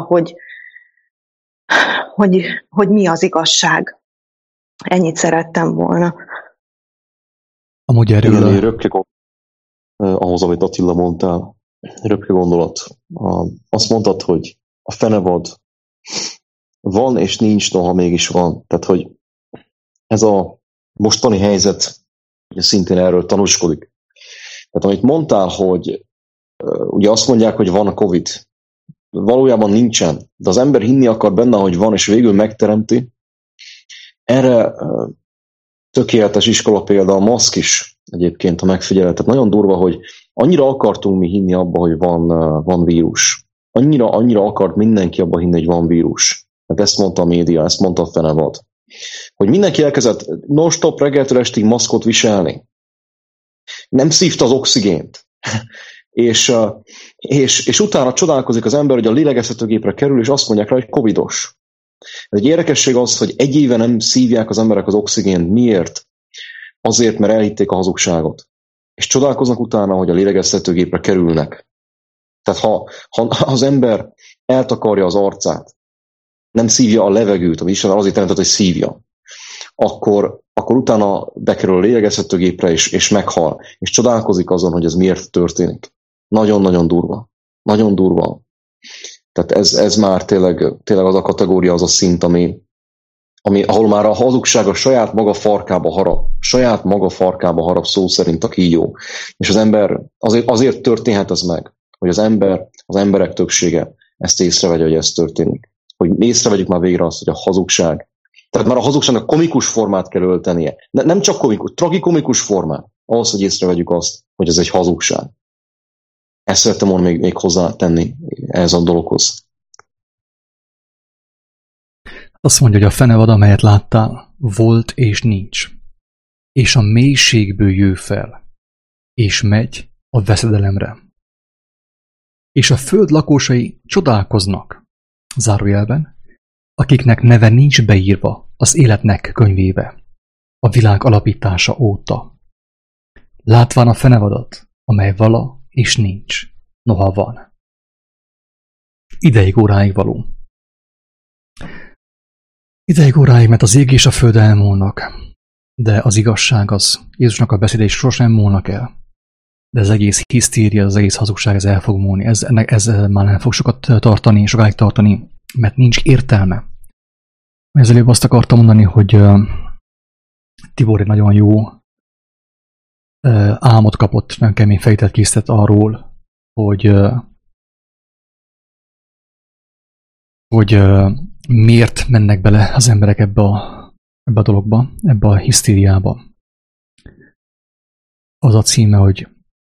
hogy mi az igazság. Ennyit szerettem volna. Amúgy erről... Igen, röpke ahhoz, amit Attila mondtál, röpke gondolat. Azt mondtad, hogy a fenevad van és nincs, noha mégis van. Tehát, hogy ez a mostani helyzet ugye szintén erről tanúskodik. Tehát, amit mondtál, hogy ugye azt mondják, hogy van a Covid. Valójában nincsen, de az ember hinni akar benne, hogy van, és végül megteremti. Erre tökéletes iskola példa a maszk is egyébként, ha megfigyeled. Tehát nagyon durva, hogy annyira akartunk mi hinni abba, hogy van vírus. Annyira akart mindenki abba hinni, hogy van vírus. Tehát ezt mondta a média, ezt mondta a fenevad. Hogy mindenki elkezdett non-stop reggeltől estig maszkot viselni. Nem szívta az oxigént. és utána csodálkozik az ember, hogy a lélegeztetőgépre kerül, és azt mondják rá, hogy covidos. Egy érdekesség az, hogy egy éve nem szívják az emberek az oxigént. Miért? Azért, mert elhitték a hazugságot. És csodálkoznak utána, hogy a lélegeztetőgépre kerülnek. Tehát ha az ember eltakarja az arcát, nem szívja a levegőt, ami Isten azért jelentett, hogy szívja, akkor utána bekerül a lélegeztetőgépre, és meghal. És csodálkozik azon, hogy ez miért történik. Nagyon-nagyon durva. Nagyon durva. Tehát ez már tényleg az a kategória, az a szint, ahol már a hazugság a saját maga farkába harap. Saját maga farkába harap szó szerint a kígyó. És az ember, azért történhet ez meg, hogy az emberek többsége ezt észrevegye, hogy ez történik. Hogy észrevegyük már végre azt, hogy a hazugság. Tehát már a hazugságnak komikus formát kell öltenie. Nem csak komikus, tragikomikus formát. Ahhoz, hogy észrevegyük azt, hogy ez egy hazugság. Ezt szerettem volna még hozzátenni ehhez a dologhoz. Azt mondja, hogy a fenevad, amelyet láttál, volt és nincs. És a mélységből jő fel, és megy a veszedelemre. És a föld lakosai csodálkoznak, zárójelben, akiknek neve nincs beírva az életnek könyvébe, a világ alapítása óta. Látván a fenevadat, amely vala és nincs, noha van. Ideig óráig való. Ideig óráig, mert az ég és a föld elmúlnak, de az igazság az, Jézusnak a beszédei sosem múlnak el. De az egész hisztéria, az egész hazugság, ez el fog múlni. Ez már nem fog sokáig tartani, mert nincs értelme. Ezelőbb azt akartam mondani, hogy Tibor egy nagyon jó álmot kapott, nagyon kemény fejtet készített arról, hogy miért mennek bele az emberek ebbe a dologba, ebbe a hisztériába. Az a címe, hogy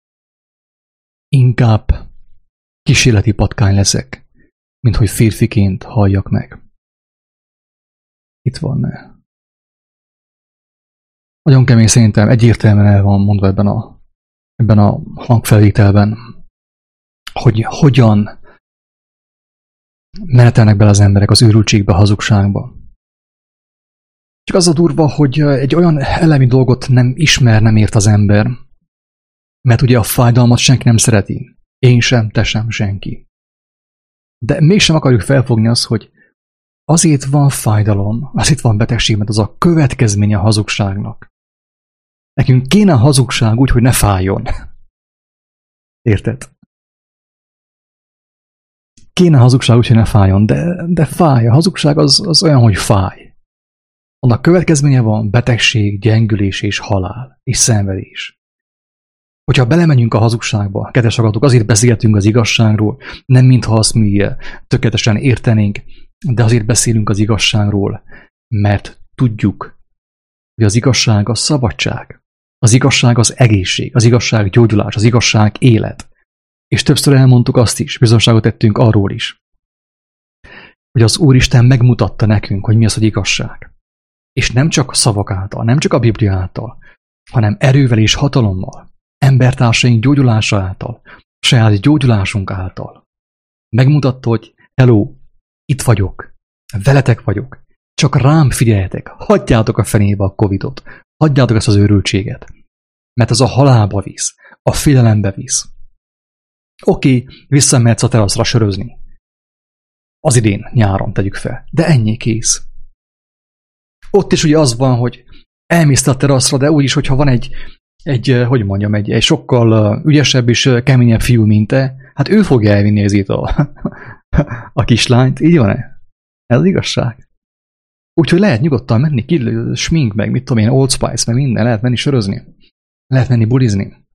inkább kísérleti patkány leszek, mint hogy férfiként halljak meg. Itt van. Nagyon kemény, szerintem egyértelműen el van mondva ebben a hangfelvételben, hogy hogyan menetelnek bele az emberek az őrültségbe, a hazugságba. Csak az a durva, hogy egy olyan elemi dolgot nem ismer, nem ért az ember, mert ugye a fájdalmat senki nem szereti. Én sem, te sem, senki. De mégsem akarjuk felfogni azt, hogy azért van fájdalom, azért van betegség, mert az a következménye a hazugságnak. Nekünk kéne a hazugság úgy, hogy ne fájjon. Érted? Kéne a hazugság úgy, hogy ne fájjon, de fáj. A hazugság az olyan, hogy fáj. Annak következménye van betegség, gyengülés és halál, és szenvedés. Hogyha belemegyünk a hazugságba, kedves hallgatók, azért beszéltünk az igazságról, nem mintha azt mi tökéletesen értenénk, de azért beszélünk az igazságról, mert tudjuk, hogy az igazság a szabadság, az igazság az egészség, az igazság gyógyulás, az igazság élet. És többször elmondtuk azt is, bizonságot tettünk arról is, hogy az Úristen megmutatta nekünk, hogy mi az, hogy igazság. És nem csak a szavak által, nem csak a Biblia által, hanem erővel és hatalommal, embertársaink gyógyulása által, saját gyógyulásunk által. Megmutatta, hogy hello, itt vagyok, veletek vagyok, csak rám figyeljetek, hagyjátok a fenébe a Covidot, hagyjátok ezt az őrültséget, mert ez a halálba visz, a félelembe visz. Oké, visszamehetsz a teraszra sörözni. Az idén, nyáron tegyük fel. De ennyi, kész. Ott is ugye az van, hogy elmész a teraszra, de úgyis, hogyha van egy sokkal ügyesebb és keményebb fiú, mint te, hát ő fogja elvinni ezért a kislányt. Így van-e? Ez az igazság. Úgyhogy lehet nyugodtan menni, smink meg, mit tudom én, Old Spice, meg minden, lehet menni sörözni. Lehet menni bulizni.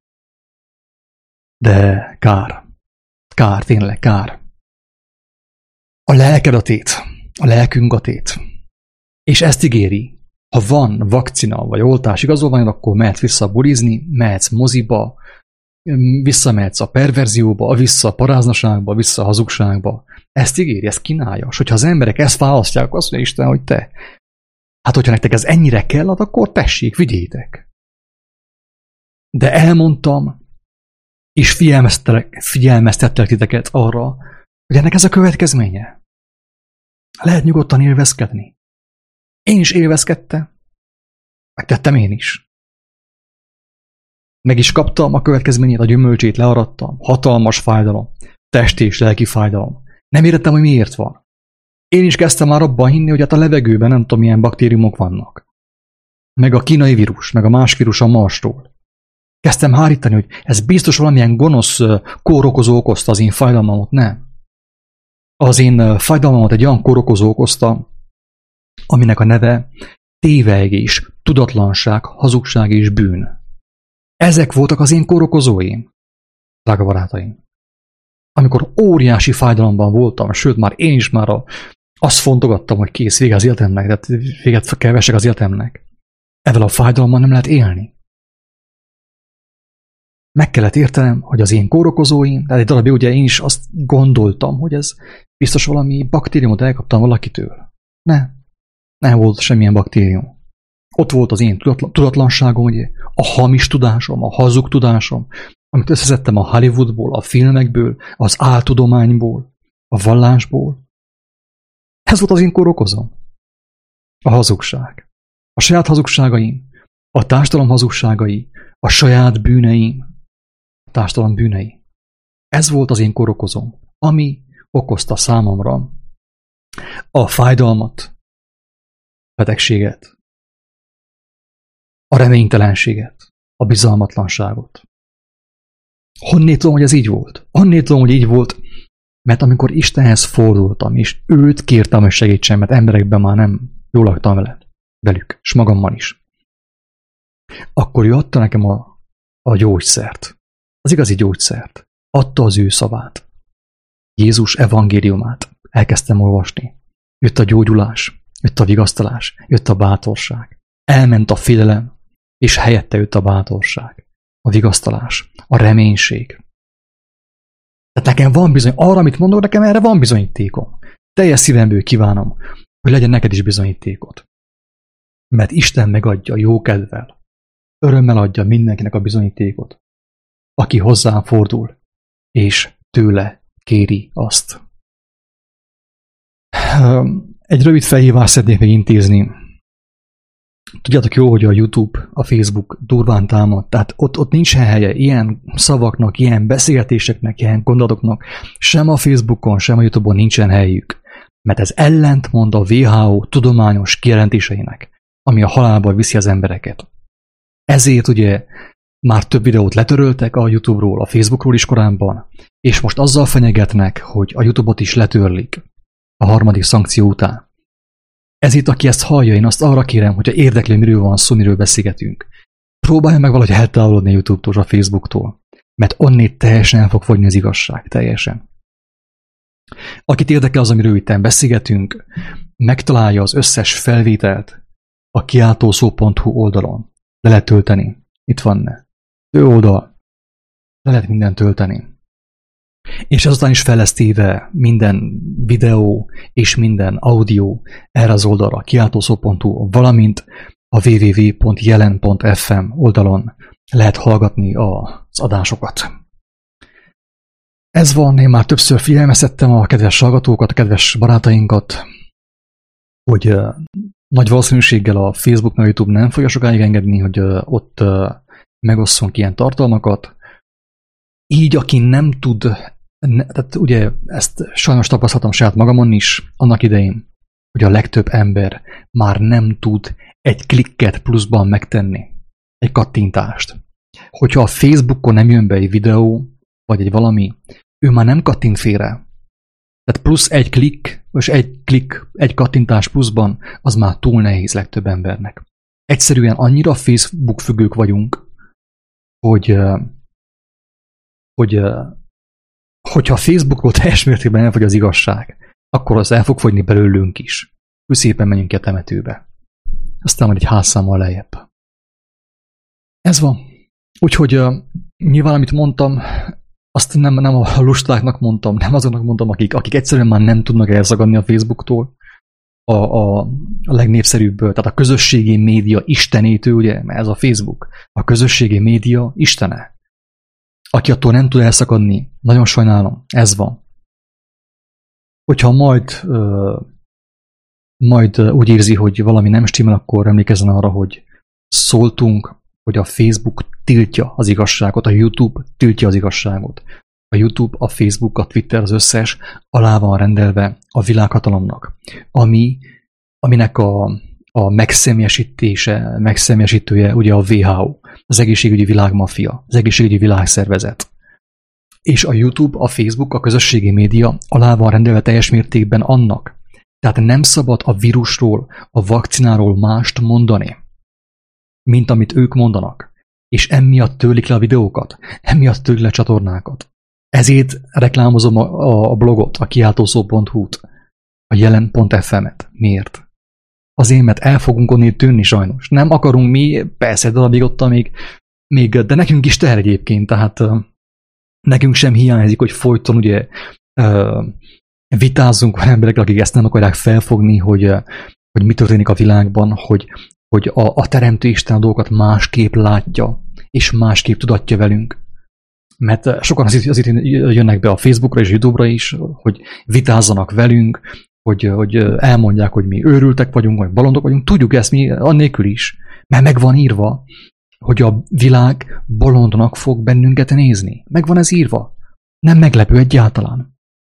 De kár. Kár, tényleg kár. A lelked a tét. A lelkünk a tét. És ezt ígéri. Ha van vakcina vagy oltás igazolvány, akkor mehetsz vissza bulizni, mehetsz moziba, visszamehetsz a perverzióba, vissza a paráznaságba, vissza a hazugságba. Ezt ígéri, ezt kínálja. És hogyha az emberek ezt választják, akkor azt mondja Isten, hogy te. Hát, hogyha nektek ez ennyire kell, akkor tessék, vigyétek. De elmondtam, és figyelmeztettelek titeket arra, hogy ennek ez a következménye. Lehet nyugodtan élvezkedni. Én is élvezkedtem. Megtettem én is. Meg is kaptam a következményét, a gyümölcsét learadtam. Hatalmas fájdalom. Testi és lelki fájdalom. Nem értettem, hogy miért van. Én is kezdtem már abban hinni, hogy hát a levegőben nem tudom, milyen baktériumok vannak. Meg a kínai vírus, meg a más vírus a Marsról. Kezdtem hárítani, hogy ez biztos valamilyen gonosz kórokozó okozta az én fájdalmamat, nem. Az én fájdalmamat egy olyan kórokozó okozta, aminek a neve tévegés, tudatlanság, hazugság és bűn. Ezek voltak az én kórokozóim, drága barátaim. Amikor óriási fájdalomban voltam, sőt már én is már azt fontogattam, hogy kész, vége az életemnek, tehát véget kell vessek az életemnek. Ezzel a fájdalommal nem lehet élni. Meg kellett értenem, hogy az én kórokozóim, tehát egy darabig ugye én is azt gondoltam, hogy ez biztos valami baktériumot elkaptam valakitől. Nem volt semmilyen baktérium. Ott volt az én tudatlanságom, ugye, a hamis tudásom, a hazug tudásom, amit összeszedtem a Hollywoodból, a filmekből, az áltudományból, a vallásból. Ez volt az én kórokozom. A hazugság. A saját hazugságaim, a társadalom hazugságai, a saját bűneim, a társadalom bűnei. Ez volt az én kórokozom, ami okozta számomra a fájdalmat, betegséget, a reménytelenséget, a bizalmatlanságot. Honnét tudom, hogy ez így volt? Honnét tudom, hogy így volt? Mert amikor Istenhez fordultam, és őt kértem, hogy segítsen, mert emberekben már nem jól laktam velük, és magammal is. Akkor ő adta nekem a gyógyszert. Az igazi gyógyszert. Adta az ő szavát. Jézus evangéliumát. Elkezdtem olvasni. Jött a gyógyulás, jött a vigasztalás, jött a bátorság. Elment a félelem, és helyette jött a bátorság, a vigasztalás, a reménység. Tehát nekem van bizony, arra, amit mondok, nekem erre van bizonyítékom. Teljes szívemből kívánom, hogy legyen neked is bizonyítékod. Mert Isten megadja jókedvel, örömmel adja mindenkinek a bizonyítékot, aki hozzám fordul, és tőle kéri azt. Egy rövid felhívást szeretnék még intézni. Tudjátok jó, hogy a YouTube, a Facebook durván támad, tehát ott nincsen helye ilyen szavaknak, ilyen beszélgetéseknek, ilyen gondolatoknak, sem a Facebookon, sem a YouTube-on nincsen helyük, mert ez ellentmond a WHO tudományos kijelentéseinek, ami a halálba viszi az embereket. Ezért ugye már több videót letöröltek a YouTube-ról, a Facebookról is korábban, és most azzal fenyegetnek, hogy a YouTube-ot is letörlik a harmadik szankció után. Ezért, aki ezt hallja, én azt arra kérem, hogyha érdekli, miről van szó, miről beszélgetünk. Próbálja meg valahogy eltávolodni a YouTube-tól, a Facebooktól, mert onnét teljesen el fog fogyni az igazság, teljesen. Akit érdekel az, amiről itt beszélgetünk, megtalálja az összes felvételt a kiáltószó.hu oldalon. Le lehet tölteni. Itt van ő oldal. Le lehet mindent tölteni. És azután is fel lesz téve minden videó és minden audio erre az oldalra, kiáltószó.hu, valamint a www.jelen.fm oldalon lehet hallgatni az adásokat. Ez van, én már többször figyelmeztettem a kedves hallgatókat, a kedves barátainkat, hogy nagy valószínűséggel a Facebook meg a YouTube nem fogja sokáig engedni, hogy ott megosszunk ilyen tartalmakat. Így, aki nem tud, tehát ugye ezt sajnos tapasztaltam saját magamon is annak idején, hogy a legtöbb ember már nem tud egy klikket pluszban megtenni, egy kattintást. Hogyha a Facebookon nem jön be egy videó, vagy egy valami, ő már nem kattint félre. Tehát plusz egy klikk, egy kattintás pluszban, az már túl nehéz legtöbb embernek. Egyszerűen annyira Facebook függők vagyunk, hogyha Facebookról teljes mértékben elfogy az igazság, akkor az el fog fogyni belőlünk is. Úgy szépen menjünk ki a temetőbe. Aztán majd egy házszámmal lejjebb. Ez van. Úgyhogy nyilván, amit mondtam, azt nem a lustáknak mondtam, nem azoknak mondtam, akik egyszerűen már nem tudnak elszagadni a Facebooktól, a legnépszerűbb, tehát a közösségi média istenétől, ugye, mert ez a Facebook, a közösségi média istene. Aki attól nem tud elszakadni, nagyon sajnálom, ez van. Hogyha majd úgy érzi, hogy valami nem stimmel, akkor emlékezzen arra, hogy szóltunk, hogy a Facebook tiltja az igazságot, a YouTube tiltja az igazságot. A YouTube, a Facebook, a Twitter, az összes alá van rendelve a világhatalomnak, aminek a megszemélyesítője ugye a WHO, az egészségügyi világmafia, az egészségügyi világszervezet. És a YouTube, a Facebook, a közösségi média alá van rendelve teljes mértékben annak. Tehát nem szabad a vírusról, a vakcináról mást mondani, mint amit ők mondanak. És emiatt törlik le a videókat, emiatt törlik le a csatornákat. Ezért reklámozom a blogot, a kiáltószó.hu-t, a jelen.fm-et. Miért? Azért, mert el fogunk onnét tűnni sajnos. Nem akarunk mi, persze, darabig ott még, de nekünk is teher egyébként, tehát nekünk sem hiányzik, hogy folyton ugye vitázzunk olyan emberekkel, akik ezt nem akarják felfogni, hogy mi történik a világban, hogy a Teremtő Isten a dolgokat másképp látja, és másképp tudatja velünk. Mert sokan azért jönnek be a Facebookra és a YouTube-ra is, hogy vitázzanak velünk, hogy elmondják, hogy mi őrültek vagyunk, vagy bolondok vagyunk. Tudjuk ezt mi annélkül is, mert meg van írva, hogy a világ bolondnak fog bennünket nézni. Meg van ez írva. Nem meglepő egyáltalán.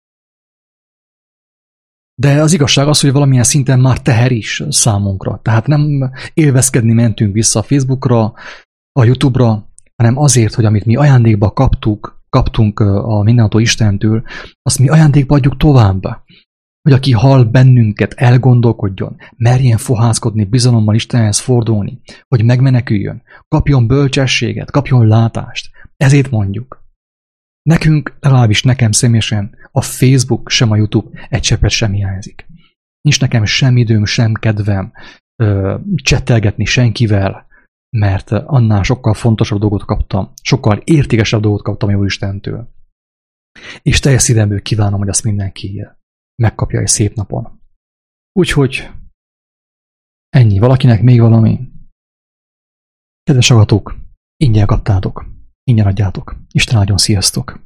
De az igazság az, hogy valamilyen szinten már teher is számunkra. Tehát nem élvezkedni mentünk vissza a Facebookra, a YouTube-ra, hanem azért, hogy amit mi ajándékba kaptunk a mindenható Istentől, azt mi ajándékba adjuk tovább. Hogy aki hall bennünket, elgondolkodjon, merjen fohászkodni, bizalommal Istenhez fordulni, hogy megmeneküljön, kapjon bölcsességet, kapjon látást. Ezért mondjuk. Nekünk, legalábbis nekem személyesen, a Facebook sem a YouTube egy cseppet sem hiányzik. Nincs nekem sem időm, sem kedvem csettelgetni senkivel, mert annál sokkal fontosabb dolgot kaptam, sokkal értékesebb dolgot kaptam a Jóistentől. És teljes szívemből kívánom, hogy azt mindenki megkapja egy szép napon. Úgyhogy ennyi. Valakinek még valami? Kedves hallgatók, ingyen kaptátok, ingyen adjátok. Isten áldjon, sziasztok!